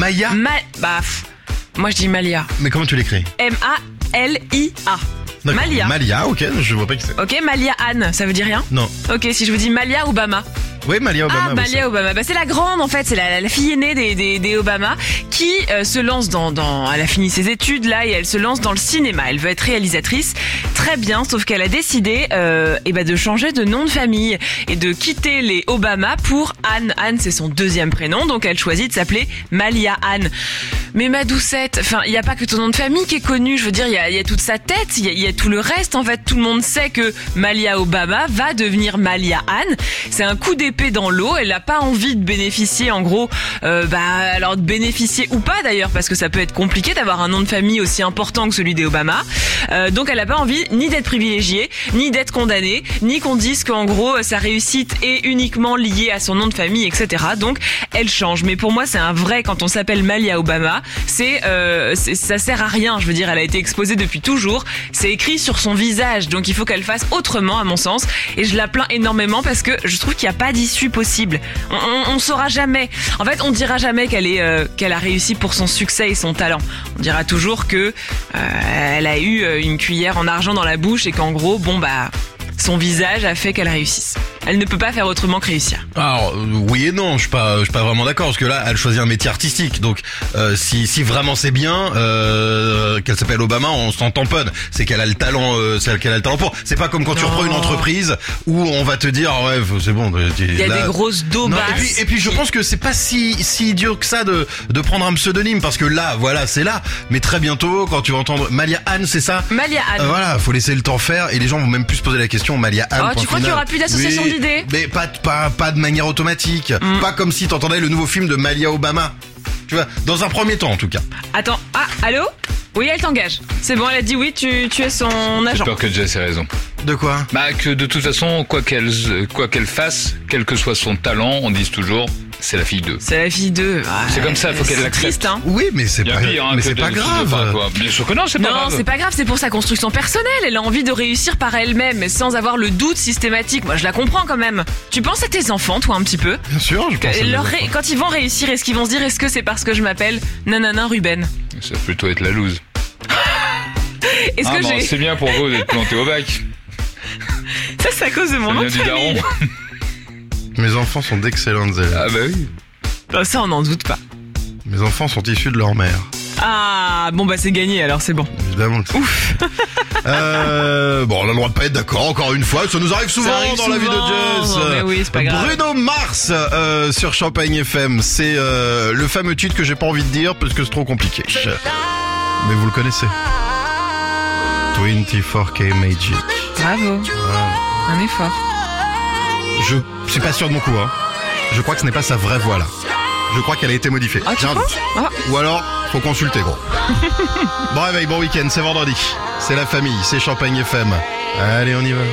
Speaker 4: Moi je dis Malia.
Speaker 1: Mais comment tu l'écris ?
Speaker 4: M-A-L-I-A.
Speaker 1: D'accord.
Speaker 4: Malia.
Speaker 1: Malia, ok, je vois pas qui c'est.
Speaker 4: Ok, Malia Anne, ça vous dit rien ?
Speaker 1: Non.
Speaker 4: Ok, si je vous dis Malia Obama.
Speaker 1: Oui, Malia Obama.
Speaker 4: Ah, Malia Obama. C'est la grande, en fait. C'est la fille aînée des Obama qui se lance elle a fini ses études, là, et elle se lance dans le cinéma. Elle veut être réalisatrice. Très bien, sauf qu'elle a décidé, de changer de nom de famille et de quitter les Obama pour Anne. Anne, c'est son deuxième prénom, donc elle choisit de s'appeler Malia Anne. Mais ma doucette, il y a pas que ton nom de famille qui est connu. Je veux dire, il y a toute sa tête, il y a tout le reste. En fait, tout le monde sait que Malia Obama va devenir Malia Anne. C'est un coup d'épée dans l'eau. Elle n'a pas envie de bénéficier, en gros, alors de bénéficier ou pas d'ailleurs, parce que ça peut être compliqué d'avoir un nom de famille aussi important que celui des Obama. Donc elle n'a pas envie ni d'être privilégiée, ni d'être condamnée, ni qu'on dise qu'en gros sa réussite est uniquement liée à son nom de famille, etc. Donc elle change. Mais pour moi, c'est un vrai, quand on s'appelle Malia Obama, ça sert à rien. Je veux dire, elle a été exposée depuis toujours. C'est écrit sur son visage, donc il faut qu'elle fasse autrement, à mon sens. Et je la plains énormément parce que je trouve qu'il n'y a pas d'issue possible. On saura jamais. En fait, on dira jamais qu'elle a réussi pour son succès et son talent. On dira toujours que elle a eu une cuillère en argent dans la bouche et qu'en gros, son visage a fait qu'elle réussisse. Elle ne peut pas faire autrement que réussir.
Speaker 1: Alors oui et non, je suis pas vraiment d'accord parce que là elle choisit un métier artistique. Donc si vraiment c'est bien qu'elle s'appelle Obama, on s'en tamponne. C'est qu'elle a le talent, pour. C'est pas comme quand tu reprends une entreprise où on va te dire ouais, c'est bon.
Speaker 4: Il y a des grosses daubasses.
Speaker 1: Et puis je pense que c'est pas si idiot que ça de prendre un pseudonyme parce que là voilà, c'est là. Mais très bientôt quand tu vas entendre Malia Anne, c'est ça ?
Speaker 4: Malia Anne.
Speaker 1: Voilà, faut laisser le temps faire et les gens vont même plus se poser la question Malia Anne.
Speaker 4: Tu crois qu'il y aura plus d'association d'idées ?
Speaker 1: Mais pas de manière automatique. Pas comme si t'entendais le nouveau film de Malia Obama. Tu vois, dans un premier temps en tout cas.
Speaker 4: Attends, allô ? Oui, elle t'engage. C'est bon, elle a dit oui, tu es son agent.
Speaker 2: J'ai peur que Jess ait raison.
Speaker 1: De quoi ?
Speaker 2: Que de toute façon, quoi qu'elle fasse, quel que soit son talent, on dise toujours, c'est la fille d'eux.
Speaker 4: C'est la fille d'eux.
Speaker 2: C'est comme ça, faut qu'elle l'accepte.
Speaker 4: Triste, hein.
Speaker 1: Oui, mais c'est pas grave.
Speaker 2: Bien sûr que non, c'est pas grave.
Speaker 4: Non, c'est pas grave, c'est pour sa construction personnelle. Elle a envie de réussir par elle-même, mais sans avoir le doute systématique. Moi, je la comprends quand même. Tu penses à tes enfants, toi, un petit peu ?
Speaker 1: Bien sûr, je pense.
Speaker 4: Quand ils vont réussir, est-ce qu'ils vont se dire, est-ce que c'est parce que je m'appelle Nanana Ruben ?
Speaker 2: Ça va plutôt être la loose. C'est bien pour vous d'être planté au bac.
Speaker 4: Ça, c'est à cause de mon nom de famille.
Speaker 1: Mes enfants sont d'excellentes élèves.
Speaker 2: Ah bah oui.
Speaker 4: Ça, on n'en doute pas.
Speaker 1: Mes enfants sont issus de leur mère.
Speaker 4: Ah, c'est gagné alors, c'est bon.
Speaker 1: Évidemment.
Speaker 4: Ouf.
Speaker 1: On a le droit de pas être d'accord, encore une fois. Ça nous arrive souvent dans la vie de Jess.
Speaker 4: Mais oui, c'est pas grave.
Speaker 1: Bruno Mars sur Champagne FM. C'est le fameux titre que j'ai pas envie de dire parce que c'est trop compliqué. Mais vous le connaissez. 24K Magic.
Speaker 4: Bravo. Un effort.
Speaker 1: Je suis pas sûr de mon coup, hein. Je crois que ce n'est pas sa vraie voix là. Je crois qu'elle a été modifiée.
Speaker 4: Ah, tu penses ?
Speaker 1: Ou alors, faut consulter gros. Bon réveil, bon week-end, c'est vendredi. C'est la famille, c'est Champagne FM. Allez, on y va.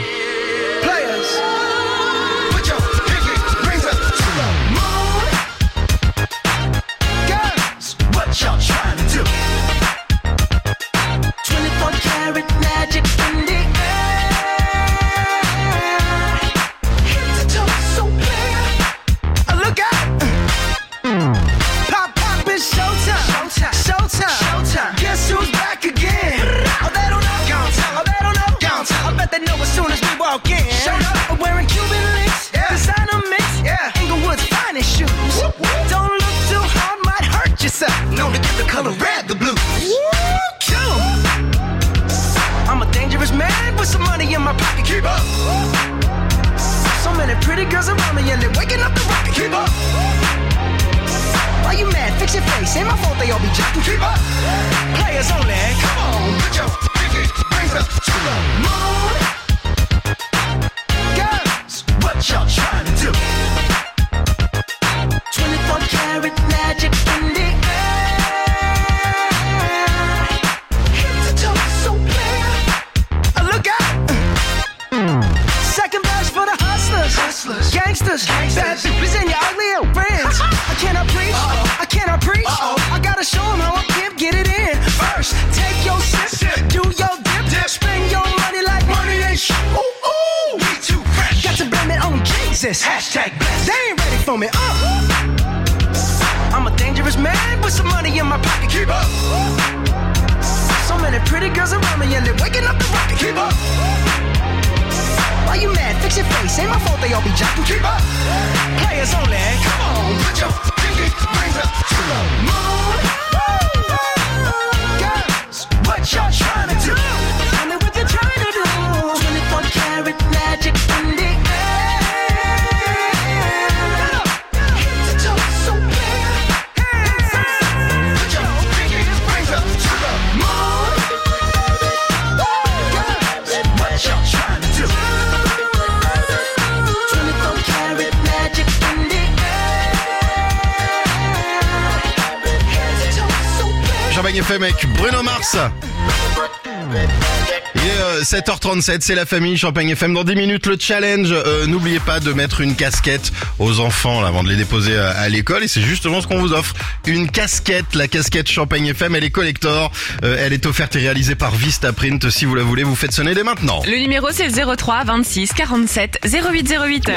Speaker 20: Guess who's back again? Oh, they don't know. I bet they know as soon as we
Speaker 10: supers and your ugly old friends. I cannot preach, I cannot preach. I gotta show them how I can get it in. First, take your sip, do your dip, spend your money like money ain't shit. Ooh, ooh, we too fresh. Got to blame it on Jesus. Hashtag blessed. They ain't ready for me. I'm a dangerous man with some money in my pocket. Keep up. So many pretty girls around me and they're waking up the rocket. Keep up. Why you mad? Fix your face. Ain't my fault they all be jocking. Keep up. Players only. Come on, put your pinky rings up to the moon. Girls, what y'all trying to do? Tell me what you're trying to do. 24 karat magic in the air. Head to toe, so clear. Put your pinky rings up to the moon. Girls, what y'all trying to do? 24 karat magic in the air. Head to toe, so clear.
Speaker 1: Champagne FM avec Bruno Mars. Il est 7h37, c'est la famille Champagne FM. Dans 10 minutes, le challenge. N'oubliez pas de mettre une casquette aux enfants là, avant de les déposer à l'école. Et c'est justement ce qu'on vous offre. Une casquette, la casquette Champagne FM. Elle est collector. Elle est offerte et réalisée par Vistaprint. Si vous la voulez, vous faites sonner dès maintenant.
Speaker 4: Le numéro, c'est le 03 26 47 0808.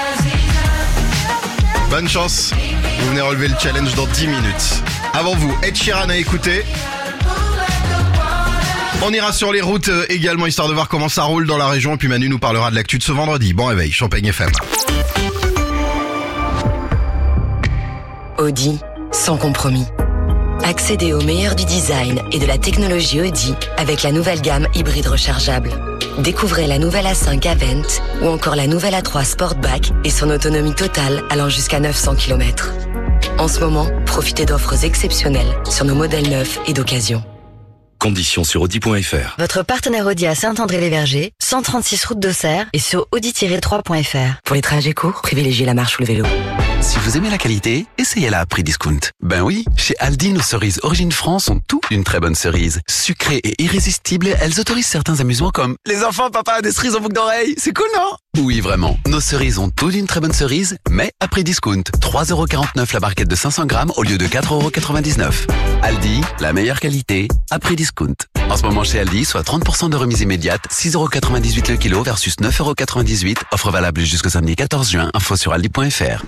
Speaker 1: Bonne chance. Vous venez relever le challenge dans 10 minutes. Avant vous, Ed Sheeran à écouter. On ira sur les routes également, histoire de voir comment ça roule dans la région. Et puis Manu nous parlera de l'actu de ce vendredi. Bon réveil, Champagne FM.
Speaker 11: Audi, sans compromis. Accédez au meilleur du design et de la technologie Audi avec la nouvelle gamme hybride rechargeable. Découvrez la nouvelle A5 Avent ou encore la nouvelle A3 Sportback et son autonomie totale allant jusqu'à 900 km. En ce moment, profitez d'offres exceptionnelles sur nos modèles neufs et d'occasion.
Speaker 12: Conditions sur Audi.fr.
Speaker 11: Votre partenaire Audi à Saint-André-les-Vergers, 136 route d'Auxerre et sur Audi-3.fr. Pour les trajets courts, privilégiez la marche ou le vélo.
Speaker 14: Si vous aimez la qualité, essayez-la à prix discount. Ben oui, chez Aldi, nos cerises Origine France sont tout d'une très bonne cerise. Sucrées et irrésistibles, elles autorisent certains amusements comme les enfants, papa a des cerises en boucle d'oreille. C'est cool, non? Oui, vraiment. Nos cerises ont tout d'une très bonne cerise, mais à prix discount. 3,49€ la barquette de 500 grammes au lieu de 4,99€. Aldi, la meilleure qualité, à prix discount. En ce moment chez Aldi, soit 30% de remise immédiate, 6,98€ le kilo versus 9,98€. Offre valable jusqu'au samedi 14 juin. Info sur aldi.fr.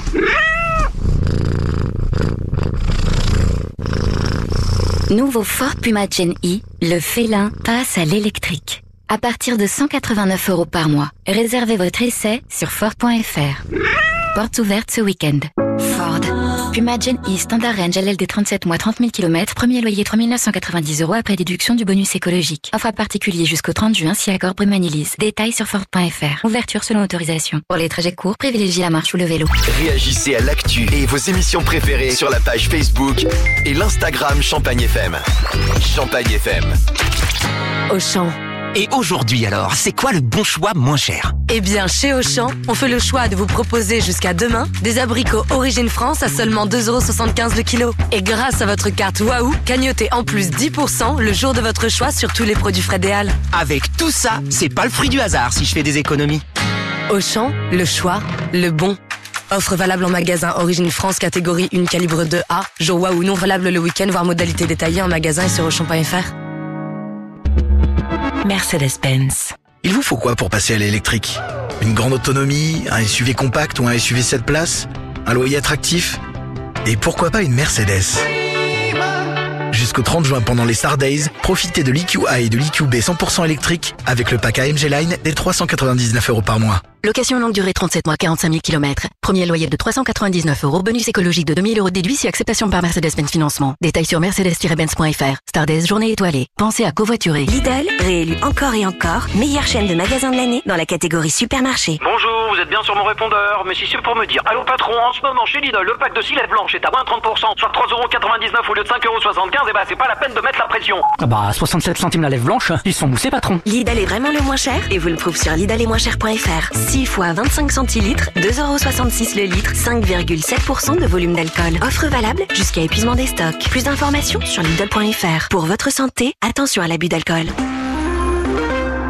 Speaker 22: Nouveau Ford Puma Gen E, le félin passe à l'électrique. À partir de 189€ par mois. Réservez votre essai sur Ford.fr. Portes ouvertes ce week-end. Ford. Puma Gen E Standard Range LLD 37 mois 30 000 km. Premier loyer 3 990€ après déduction du bonus écologique. Offre à particulier jusqu'au 30 juin si accord Brumanilise. Détails sur Ford.fr. Ouverture selon autorisation. Pour les trajets courts, privilégiez la marche ou le vélo.
Speaker 7: Réagissez à l'actu et vos émissions préférées sur la page Facebook et l'Instagram Champagne FM. Champagne FM.
Speaker 11: Auchan.
Speaker 13: Et aujourd'hui alors, c'est quoi le bon choix moins cher?
Speaker 11: Eh bien, chez Auchan, on fait le choix de vous proposer jusqu'à demain des abricots Origine France à seulement 2,75€ le kilo. Et grâce à votre carte Waouh, gagnotez en plus 10% le jour de votre choix sur tous les produits Frédéal.
Speaker 13: Avec tout ça, c'est pas le fruit du hasard si je fais des économies.
Speaker 11: Auchan, le choix, le bon. Offre valable en magasin Origine France catégorie 1 calibre 2A. Jour Waouh non valable le week-end, voire modalité détaillée en magasin et sur Auchan.fr. Mercedes-Benz.
Speaker 25: Il vous faut quoi pour passer à l'électrique? Une grande autonomie, un SUV compact ou un SUV 7 places? Un loyer attractif? Et pourquoi pas une Mercedes? Jusqu'au 30 juin pendant les Star Days, profitez de l'EQA et de l'EQB 100% électrique avec le pack AMG Line dès 399€ par mois.
Speaker 11: Location longue durée 37 mois 45 000 km. Premier loyer de 399€. Bonus écologique de 2000€ déduit si acceptation par Mercedes-Benz Financement. Détails sur mercedes-benz.fr. Stardust journée étoilée. Pensez à covoiturer.
Speaker 26: Lidl, réélu encore et encore, meilleure chaîne de magasins de l'année dans la catégorie supermarché.
Speaker 27: Bonjour, vous êtes bien sur mon répondeur, mais si c'est pour me dire, allô patron, en ce moment chez Lidl, le pack de cilettes blanches est à moins 30%, soit 3,99€ au lieu de 5,75€, et bah c'est pas la peine de mettre la pression.
Speaker 28: Ah bah 67 centimes la lèvre blanche, ils sont moussés patron.
Speaker 26: Lidl est vraiment le moins cher et vous le prouve sur lidl-et-moins-cher.fr. 6 fois 25 centilitres, 2,66€ le litre, 5,7% de volume d'alcool. Offre valable jusqu'à épuisement des stocks. Plus d'informations sur Lidl.fr. Pour votre santé, attention à l'abus d'alcool.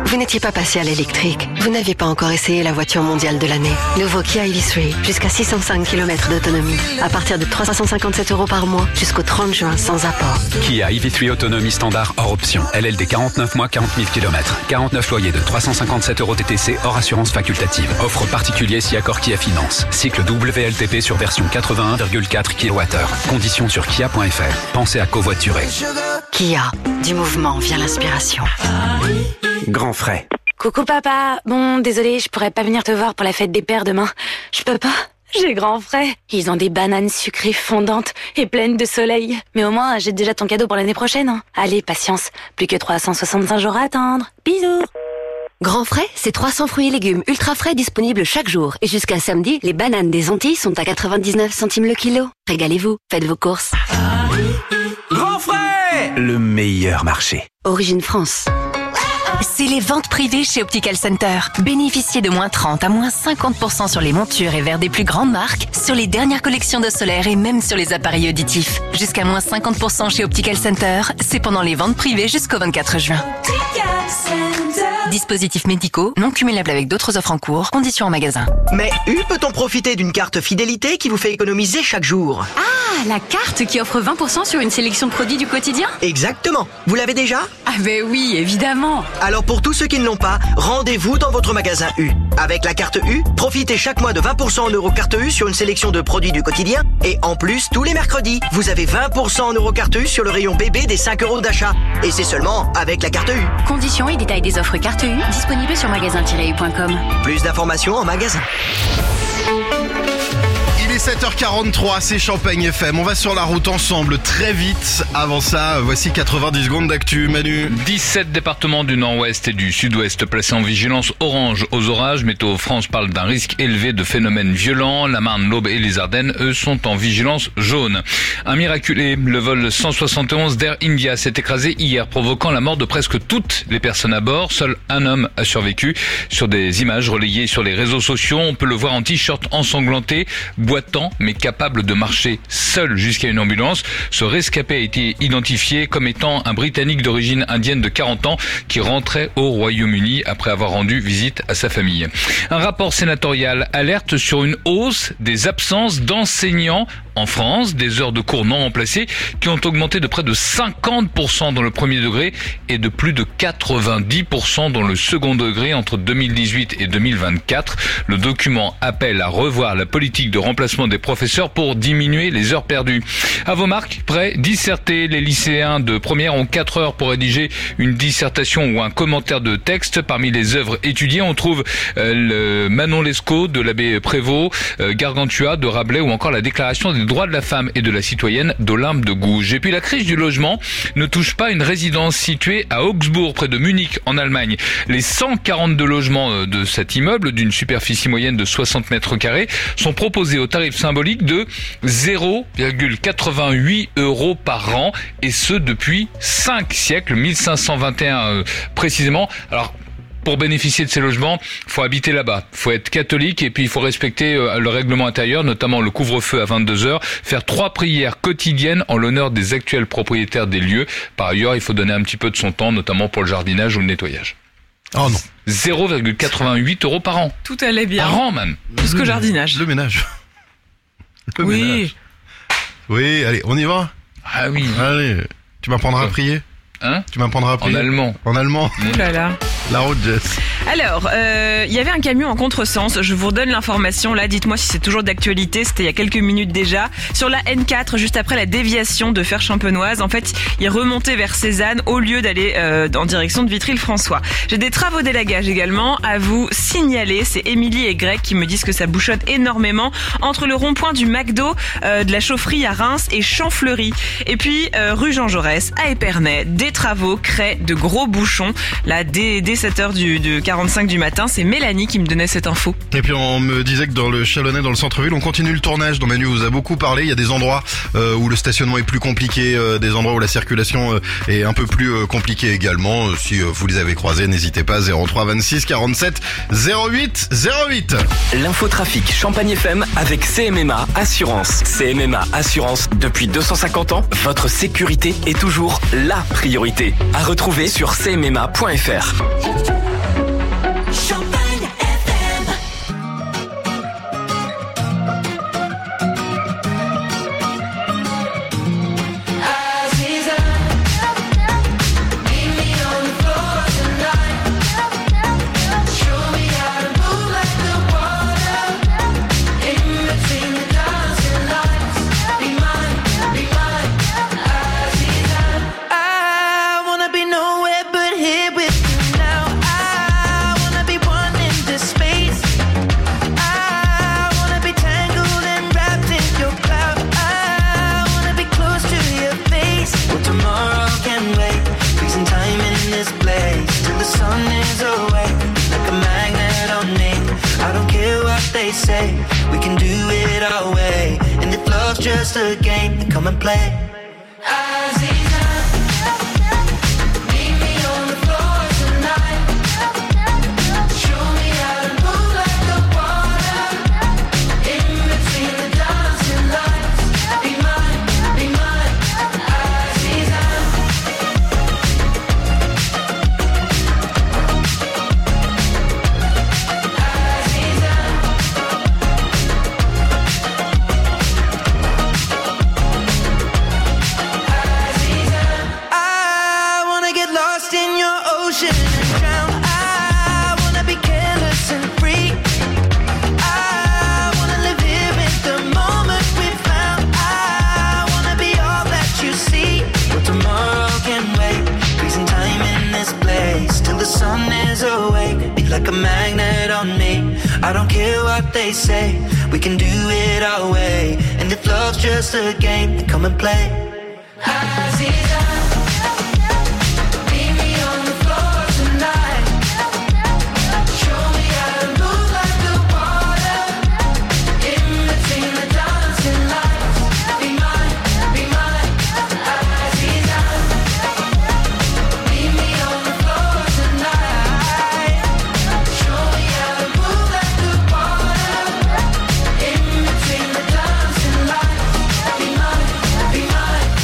Speaker 26: Vous n'étiez pas passé à l'électrique. Vous n'aviez pas encore essayé la voiture mondiale de l'année. Nouveau Kia EV3, jusqu'à 605 km d'autonomie. À partir de 357 € par mois, jusqu'au 30 juin, sans apport.
Speaker 15: Kia EV3 autonomie standard hors option. LLD 49 mois, 40 000 km. 49 loyers de 357 € TTC hors assurance facultative. Offre particulier si accord Kia Finance. Cycle WLTP sur version 81,4 kWh. Conditions sur kia.fr. Pensez à covoiturer.
Speaker 26: Kia, du mouvement vient l'inspiration.
Speaker 15: Grand frais.
Speaker 22: Coucou papa, bon désolé, je pourrais pas venir te voir pour la fête des pères demain. Je peux pas, j'ai grand frais. Ils ont des bananes sucrées fondantes et pleines de soleil. Mais au moins, j'ai déjà ton cadeau pour l'année prochaine. Hein. Allez, patience, plus que 365 jours à attendre. Bisous.
Speaker 26: Grand frais, c'est 300 fruits et légumes ultra frais disponibles chaque jour. Et jusqu'à samedi, les bananes des Antilles sont à 99 centimes le kilo. Régalez-vous, faites vos courses.
Speaker 13: Grand frais, le meilleur marché.
Speaker 26: Origine France.
Speaker 16: C'est les ventes privées chez Optical Center. Bénéficiez de moins 30 à moins 50% sur les montures et verres des plus grandes marques, sur les dernières collections de solaire et même sur les appareils auditifs. Jusqu'à moins 50% chez Optical Center, c'est pendant les ventes privées jusqu'au 24 juin. Dispositifs médicaux, non cumulables avec d'autres offres en cours, conditions en magasin.
Speaker 13: Mais peut-on profiter d'une carte fidélité qui vous fait économiser chaque jour?
Speaker 16: Ah, la carte qui offre 20% sur une sélection de produits du quotidien?
Speaker 13: Exactement. Vous l'avez déjà?
Speaker 16: Ah ben oui, évidemment.
Speaker 13: Alors pour tous ceux qui ne l'ont pas, rendez-vous dans votre magasin U. Avec la carte U, profitez chaque mois de 20% en euros carte U sur une sélection de produits du quotidien. Et en plus, tous les mercredis, vous avez 20% en euros carte U sur le rayon bébé des 5 € d'achat. Et c'est seulement avec la carte U.
Speaker 16: Conditions et détails des offres carte U disponibles sur magasin-u.com.
Speaker 13: Plus d'informations en magasin.
Speaker 1: Il est 7h43, c'est Champagne FM. On va sur la route ensemble très vite. Avant ça, voici 90 secondes d'actu. Manu.
Speaker 2: 17 départements du nord-ouest et du sud-ouest placés en vigilance orange aux orages. Météo France parle d'un risque élevé de phénomènes violents. La Marne, l'Aube et les Ardennes, eux, sont en vigilance jaune. Un miraculé, le vol 171 d'Air India s'est écrasé hier, provoquant la mort de presque toutes les personnes à bord. Seul un homme a survécu. Sur des images relayées sur les réseaux sociaux, on peut le voir en t-shirt ensanglanté, boitant mais capable de marcher seul jusqu'à une ambulance. Ce rescapé a été identifié comme étant un Britannique d'origine indienne de 40 ans qui rentrait au Royaume-Uni après avoir rendu visite à sa famille. Un rapport sénatorial alerte sur une hausse des absences d'enseignants en France, des heures de cours non remplacées qui ont augmenté de près de 50% dans le premier degré et de plus de 90% dans le second degré entre 2018 et 2024. Le document appelle à revoir la politique de remplacement des professeurs pour diminuer les heures perdues. À vos marques, prêts, disserter. Les lycéens de première ont 4 heures pour rédiger une dissertation ou un commentaire de texte. Parmi les œuvres étudiées, on trouve le Manon Lescaut de l'abbé Prévost, Gargantua de Rabelais ou encore la Déclaration des droits de la femme et de la citoyenne d'Olympe de Gouges. Et puis la crise du logement ne touche pas une résidence située à Augsbourg, près de Munich, en Allemagne. Les 142 logements de cet immeuble, d'une superficie moyenne de 60 mètres carrés, sont proposés au tarif symbolique de 0,88 € par an, et ce depuis 5 siècles, 1521 précisément. Alors, pour bénéficier de ces logements, faut habiter là-bas, faut être catholique et puis il faut respecter le règlement intérieur, notamment le couvre-feu à 22h, faire 3 prières quotidiennes en l'honneur des actuels propriétaires des lieux. Par ailleurs, il faut donner un petit peu de son temps, notamment pour le jardinage ou le nettoyage.
Speaker 1: Oh non.
Speaker 2: 0,88 € par an.
Speaker 4: Tout allait bien.
Speaker 2: Par an, man.
Speaker 4: Plus que jardinage.
Speaker 1: Le ménage.
Speaker 4: Oui.
Speaker 1: Ménage. Oui, allez, on y va?
Speaker 2: Ah oui.
Speaker 1: Allez, tu m'apprendras à prier?
Speaker 2: Hein?
Speaker 1: Tu m'apprendras à prier?
Speaker 2: En allemand.
Speaker 1: En allemand?
Speaker 4: Ouh là là.
Speaker 1: La route, Jess.
Speaker 4: Alors, il y avait un camion en contresens. Je vous redonne l'information là. Dites-moi si c'est toujours d'actualité. C'était il y a quelques minutes déjà. Sur la N4, juste après la déviation de Fère-Champenoise. En fait, il remontait vers Cézanne au lieu d'aller en direction de Vitry-le-François. J'ai des travaux d'élagage également à vous signaler. C'est Émilie et Greg qui me disent que ça bouchonne énormément entre le rond-point du McDo, de la chaufferie à Reims et Champfleury. Et puis, rue Jean Jaurès à Épernay, des travaux créent de gros bouchons. Là, dès 7h du 45 du matin, c'est Mélanie qui me donnait cette info.
Speaker 1: Et puis on me disait que dans le Chalonnais, dans le centre-ville, on continue le tournage dont Manu vous a beaucoup parlé. Il y a des endroits où le stationnement est plus compliqué, des endroits où la circulation est un peu plus compliquée également. Si vous les avez croisés, n'hésitez pas, 03 26 47 08 08.
Speaker 3: L'infotrafic Champagne FM avec CMMA Assurance. CMMA Assurance, depuis 250 ans, votre sécurité est toujours la priorité. À retrouver sur cmma.fr.
Speaker 10: Champagne FM. Aziza, meet me on the floor tonight. Show me how to move like the water. In between the dancing lights. Be mine, Aziza. I wanna be nowhere but here with you now. I wanna be one in this space. I wanna be tangled and wrapped in your cloud. I wanna be close to your face. Well, tomorrow can wait. Freezing time in this place till the sun is awake. Like a magnet on me. I don't care what they say. We can do it our way. And if love's just a game, then come and play. Aziza, meet me on the floor tonight. Show me how to move like the water. In between the dancing lights. Be mine, Aziza. I wanna get lost in your ocean and drown. I wanna be careless and free. I wanna live here in the moment we found. I wanna be all that you see. But tomorrow can wait. Freezing time in this place till the sun is awake. Be like a magnet on me. I don't care what they say. We can do it our way. And if love's just a game, then come and play. Aziza, meet me on the floor tonight. Show me how to move like the water. In between the dancing lights. Be mine, Aziza. Meet me on the floor tonight. Show me how to move like the water. In between the dancing lights. Be mine, Aziza.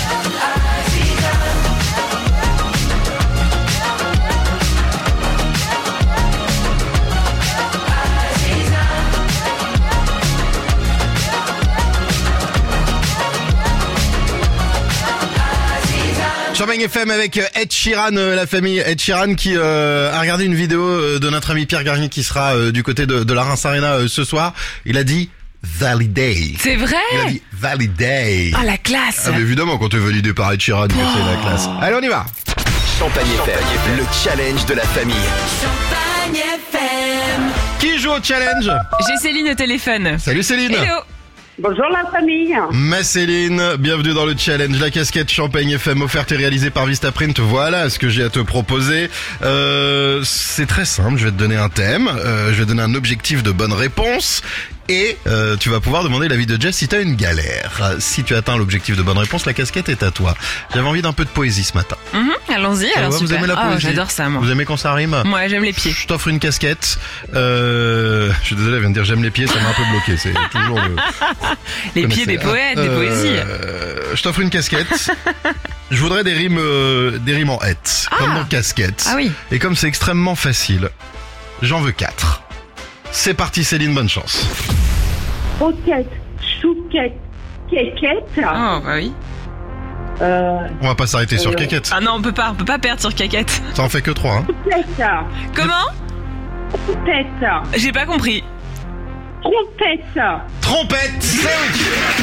Speaker 1: Champagne FM avec Ed Sheeran, la famille Ed Sheeran qui a regardé une vidéo de notre ami Pierre Garnier qui sera du côté de la Reims Arena ce soir. Il a dit validé.
Speaker 4: C'est vrai?
Speaker 1: Il a dit validé.
Speaker 4: Ah, la classe.
Speaker 1: Ah, mais évidemment, quand tu es validé par Ed Sheeran, que c'est la classe. Allez, on y va.
Speaker 7: Champagne FM, le challenge de la famille.
Speaker 10: Champagne FM.
Speaker 1: Qui joue au challenge?
Speaker 4: J'ai Céline au téléphone.
Speaker 1: Salut Céline.
Speaker 4: Hello.
Speaker 5: Bonjour la famille.
Speaker 1: Ma Céline, bienvenue dans le challenge. La casquette Champagne FM offerte et réalisée par Vistaprint. Voilà ce que j'ai à te proposer. C'est très simple, je vais te donner un thème, je vais te donner un objectif de bonne réponse. Et tu vas pouvoir demander l'avis de Jess si tu as une galère. Si tu atteins l'objectif de bonne réponse, la casquette est à toi. J'avais envie d'un peu de poésie ce matin.
Speaker 4: Allons-y, alors
Speaker 1: Vous
Speaker 4: super.
Speaker 1: aimez la poésie?
Speaker 4: J'adore ça, moi.
Speaker 1: Vous aimez quand ça rime?
Speaker 4: Ouais, j'aime les pieds.
Speaker 1: Je t'offre une casquette. Je suis désolé, elle vient de dire j'aime les pieds, ça m'a un peu bloqué. C'est toujours le...
Speaker 4: Les pieds des poètes, des poésies.
Speaker 1: Je t'offre une casquette. Je voudrais des rimes en hête, comme dans casquette.
Speaker 4: Ah oui.
Speaker 1: Et comme c'est extrêmement facile, j'en veux 4. C'est parti Céline, bonne chance.
Speaker 5: Roquette, chouquette, quéquette.
Speaker 4: Oh, bah oui.
Speaker 1: On va pas s'arrêter sur quéquette.
Speaker 4: Ah non, on peut pas perdre sur caquette.
Speaker 1: Ça en fait que 3, hein.
Speaker 5: Trompette.
Speaker 4: Comment?
Speaker 5: Trompette.
Speaker 4: J'ai pas compris.
Speaker 5: Trompette.
Speaker 1: Trompette, c'est oui.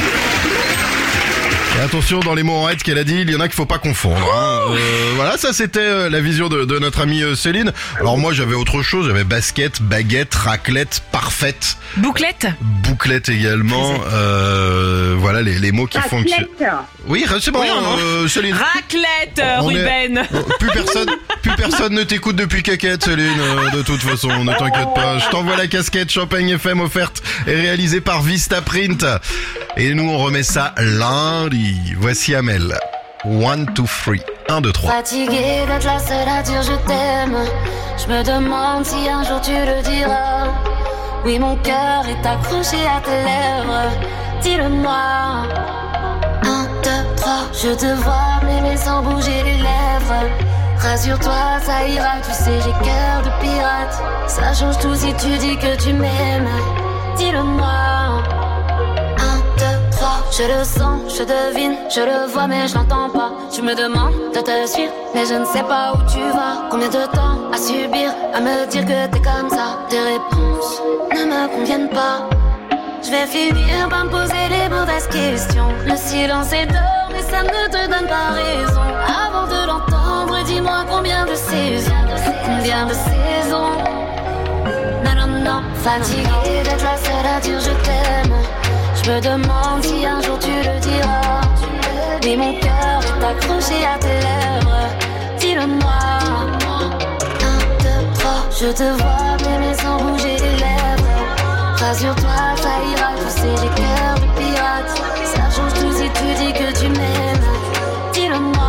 Speaker 1: Et attention, dans les mots en hête qu'elle a dit, il y en a qu'il faut pas confondre. Hein. Voilà, ça c'était la vision de notre amie Céline. Alors moi j'avais autre chose, j'avais basket, baguette, raclette, parfaite.
Speaker 4: Bouclette.
Speaker 1: Bouclette également. Voilà les mots qui fonctionnent. Oui, c'est bon,
Speaker 4: Oui,
Speaker 1: Céline.
Speaker 4: Raclette, Ruben.
Speaker 1: Plus personne ne t'écoute depuis caquette, Céline. De toute façon, ne t'inquiète pas. Je t'envoie la casquette Champagne FM offerte et réalisée par Vistaprint. Et nous on remet ça lundi. Voici Amel. 1, 2, 3. 1, 2, 3.
Speaker 6: Fatiguée d'être la seule à dire je t'aime. Je me demande si un jour tu le diras. Oui, mon cœur est accroché à tes lèvres. Dis-le-moi. 1, 2, 3. Je te vois m'aimer sans bouger les lèvres. Rassure-toi, ça ira, tu sais, j'ai cœur de pirate. Ça change tout si tu dis que tu m'aimes. Dis-le-moi. 1, 2, 3, je le sens, je devine, je le vois mais je l'entends pas. Tu me demandes de te suivre, mais je ne sais pas où tu vas. Combien de temps à subir, à me dire que t'es comme ça. Tes réponses ne me conviennent pas. Je vais finir par me poser les mauvaises questions. Le silence est d'or, mais ça ne te donne pas raison. Avant de l'entendre, dis-moi combien de saisons. Combien de saisons. Non, non, non, fatiguée d'être la seule à dire je t'aime. Je me demande si un jour tu le diras. Mais mon cœur est accroché à tes lèvres. Dis-le-moi. 1, 2, 3, je te vois m'aimer sans bouger les lèvres. Rassure-toi, ça ira, tu sais, j'ai cœur de pirate. Ça change tout si tu dis que tu m'aimes. Dis-le-moi.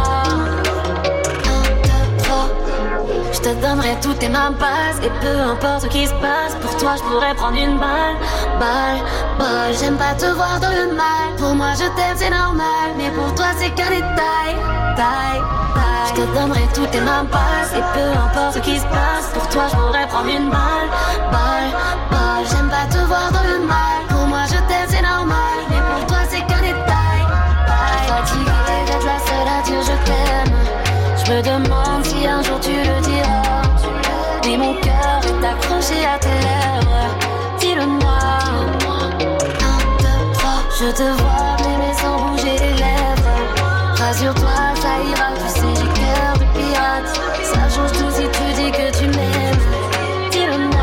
Speaker 6: 1, 2, 3. Je te donnerai toutes tes mains passes. Et peu importe ce qui se passe, pour toi je pourrais prendre une balle. Balle, j'aime pas te voir dans le mal. Pour moi je t'aime, c'est normal. Mais pour toi c'est qu'un détail. Je te donnerai toutes tes mains passes. Et peu importe ce qui se passe, pour toi je pourrais prendre une balle. J'aime pas te voir dans le mal. Pour moi je t'aime, c'est normal. Mais pour toi c'est qu'un détail. Fatiguée d'être la seule à dire je t'aime. Je me demande si un jour tu le diras. Mais mon cœur est accroché à tes lèvres. Dis-le-moi. 1, 2, 3, je te vois m'aimer sans bouger les lèvres. Rassure-toi, ça ira, tu sais, j'ai cœur de pirate. Ça change tout si tu dis que tu m'aimes. Dis-le-moi.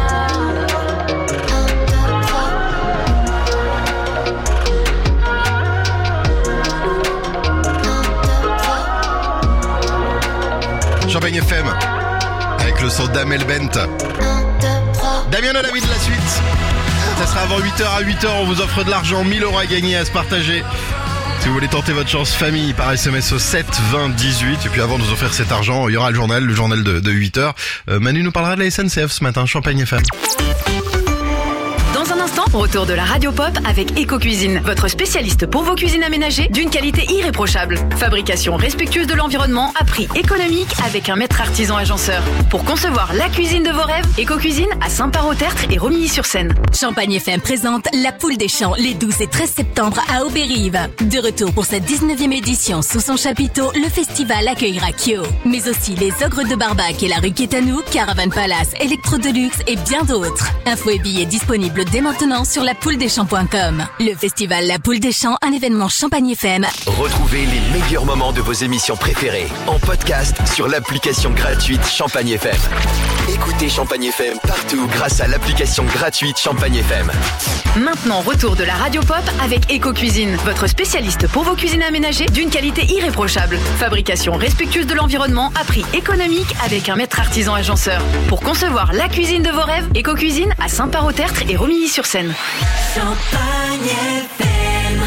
Speaker 1: Champagne FM avec le son d'Amel Bent. Damien a la vie de la suite. Ça sera avant 8h. À 8h, on vous offre de l'argent, 1000 € à gagner, à se partager. Si vous voulez tenter votre chance famille par SMS au 7 20 18. Et puis avant de nous offrir cet argent, il y aura le journal de 8h. Manu nous parlera de la SNCF ce matin, Champagne FM.
Speaker 8: Dans un instant, retour de la Radio Pop avec Eco-Cuisine, votre spécialiste pour vos cuisines aménagées d'une qualité irréprochable. Fabrication respectueuse de l'environnement à prix économique avec un maître artisan agenceur. Pour concevoir la cuisine de vos rêves, Eco-Cuisine à Saint-Parot-Tertre et Romilly-sur-Seine.
Speaker 9: Champagne FM présente La Poule des Champs les 12 et 13 septembre à Aubérive. De retour pour cette 19e édition sous son chapiteau, le festival accueillera Kyo, mais aussi les Ogres de Barbac et la rue Quétanou, Caravan Palace, Electro Deluxe et bien d'autres. Infos et billets disponibles dès maintenant sur lapouledeschamps.com. Le festival La Poule des Champs, un événement Champagne FM.
Speaker 7: Retrouvez les meilleurs moments de vos émissions préférées en podcast sur l'application gratuite Champagne FM. Écoutez Champagne FM partout grâce à l'application gratuite Champagne FM.
Speaker 8: Maintenant, retour de la Radio Pop avec Eco-Cuisine, votre spécialiste pour vos cuisines aménagées d'une qualité irréprochable. Fabrication respectueuse de l'environnement à prix économique avec un maître artisan agenceur. Pour concevoir la cuisine de vos rêves, Eco-Cuisine à Saint-Parot-Tertre et Romilly-sur-Seine.
Speaker 10: Champagne FM.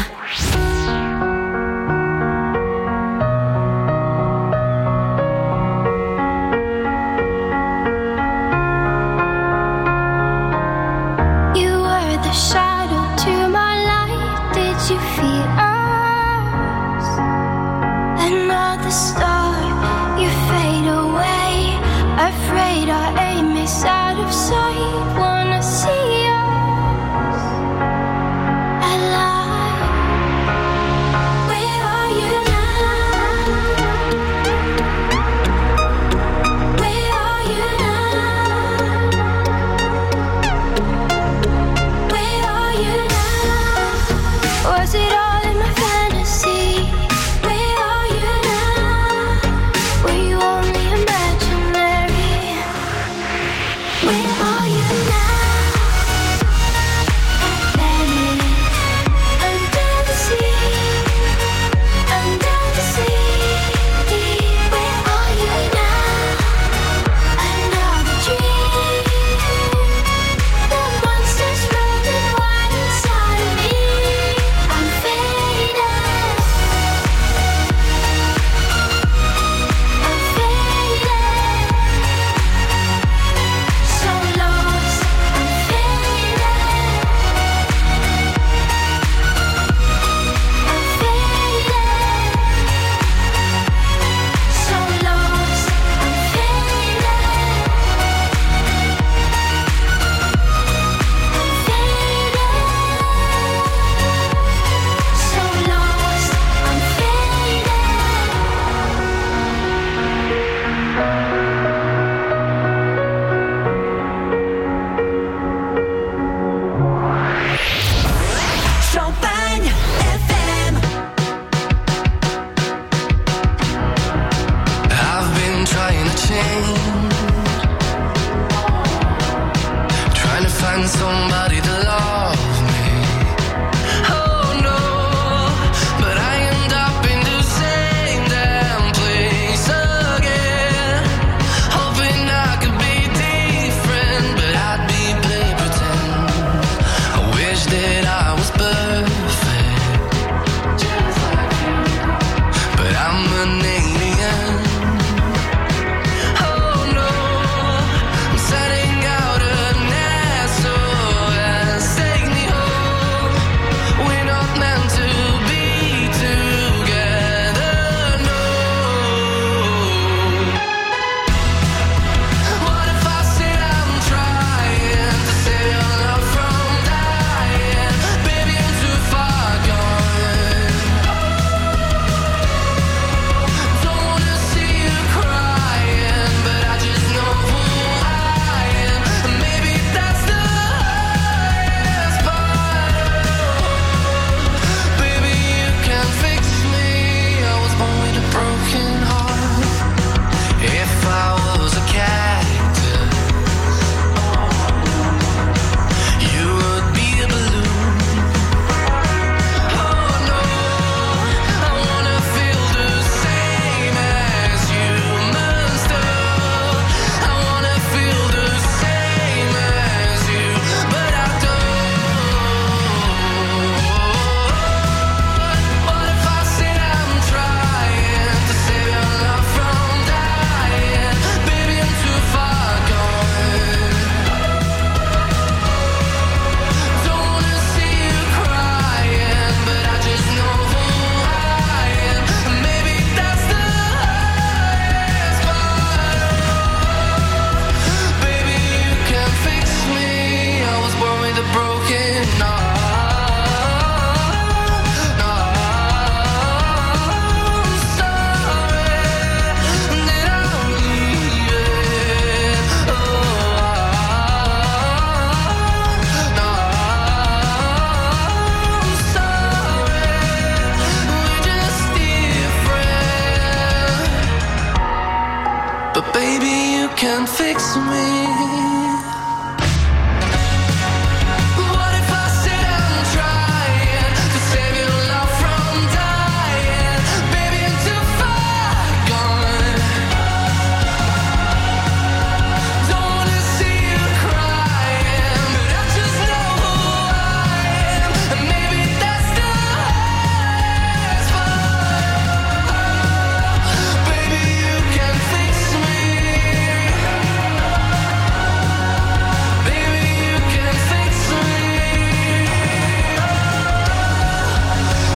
Speaker 6: You were the shadow to my light. Did you feel us? Another star, you fade away. Afraid our aim is out of sight. Wanna see us alive. Where are you now? Where are you now? Where are you now? Was it all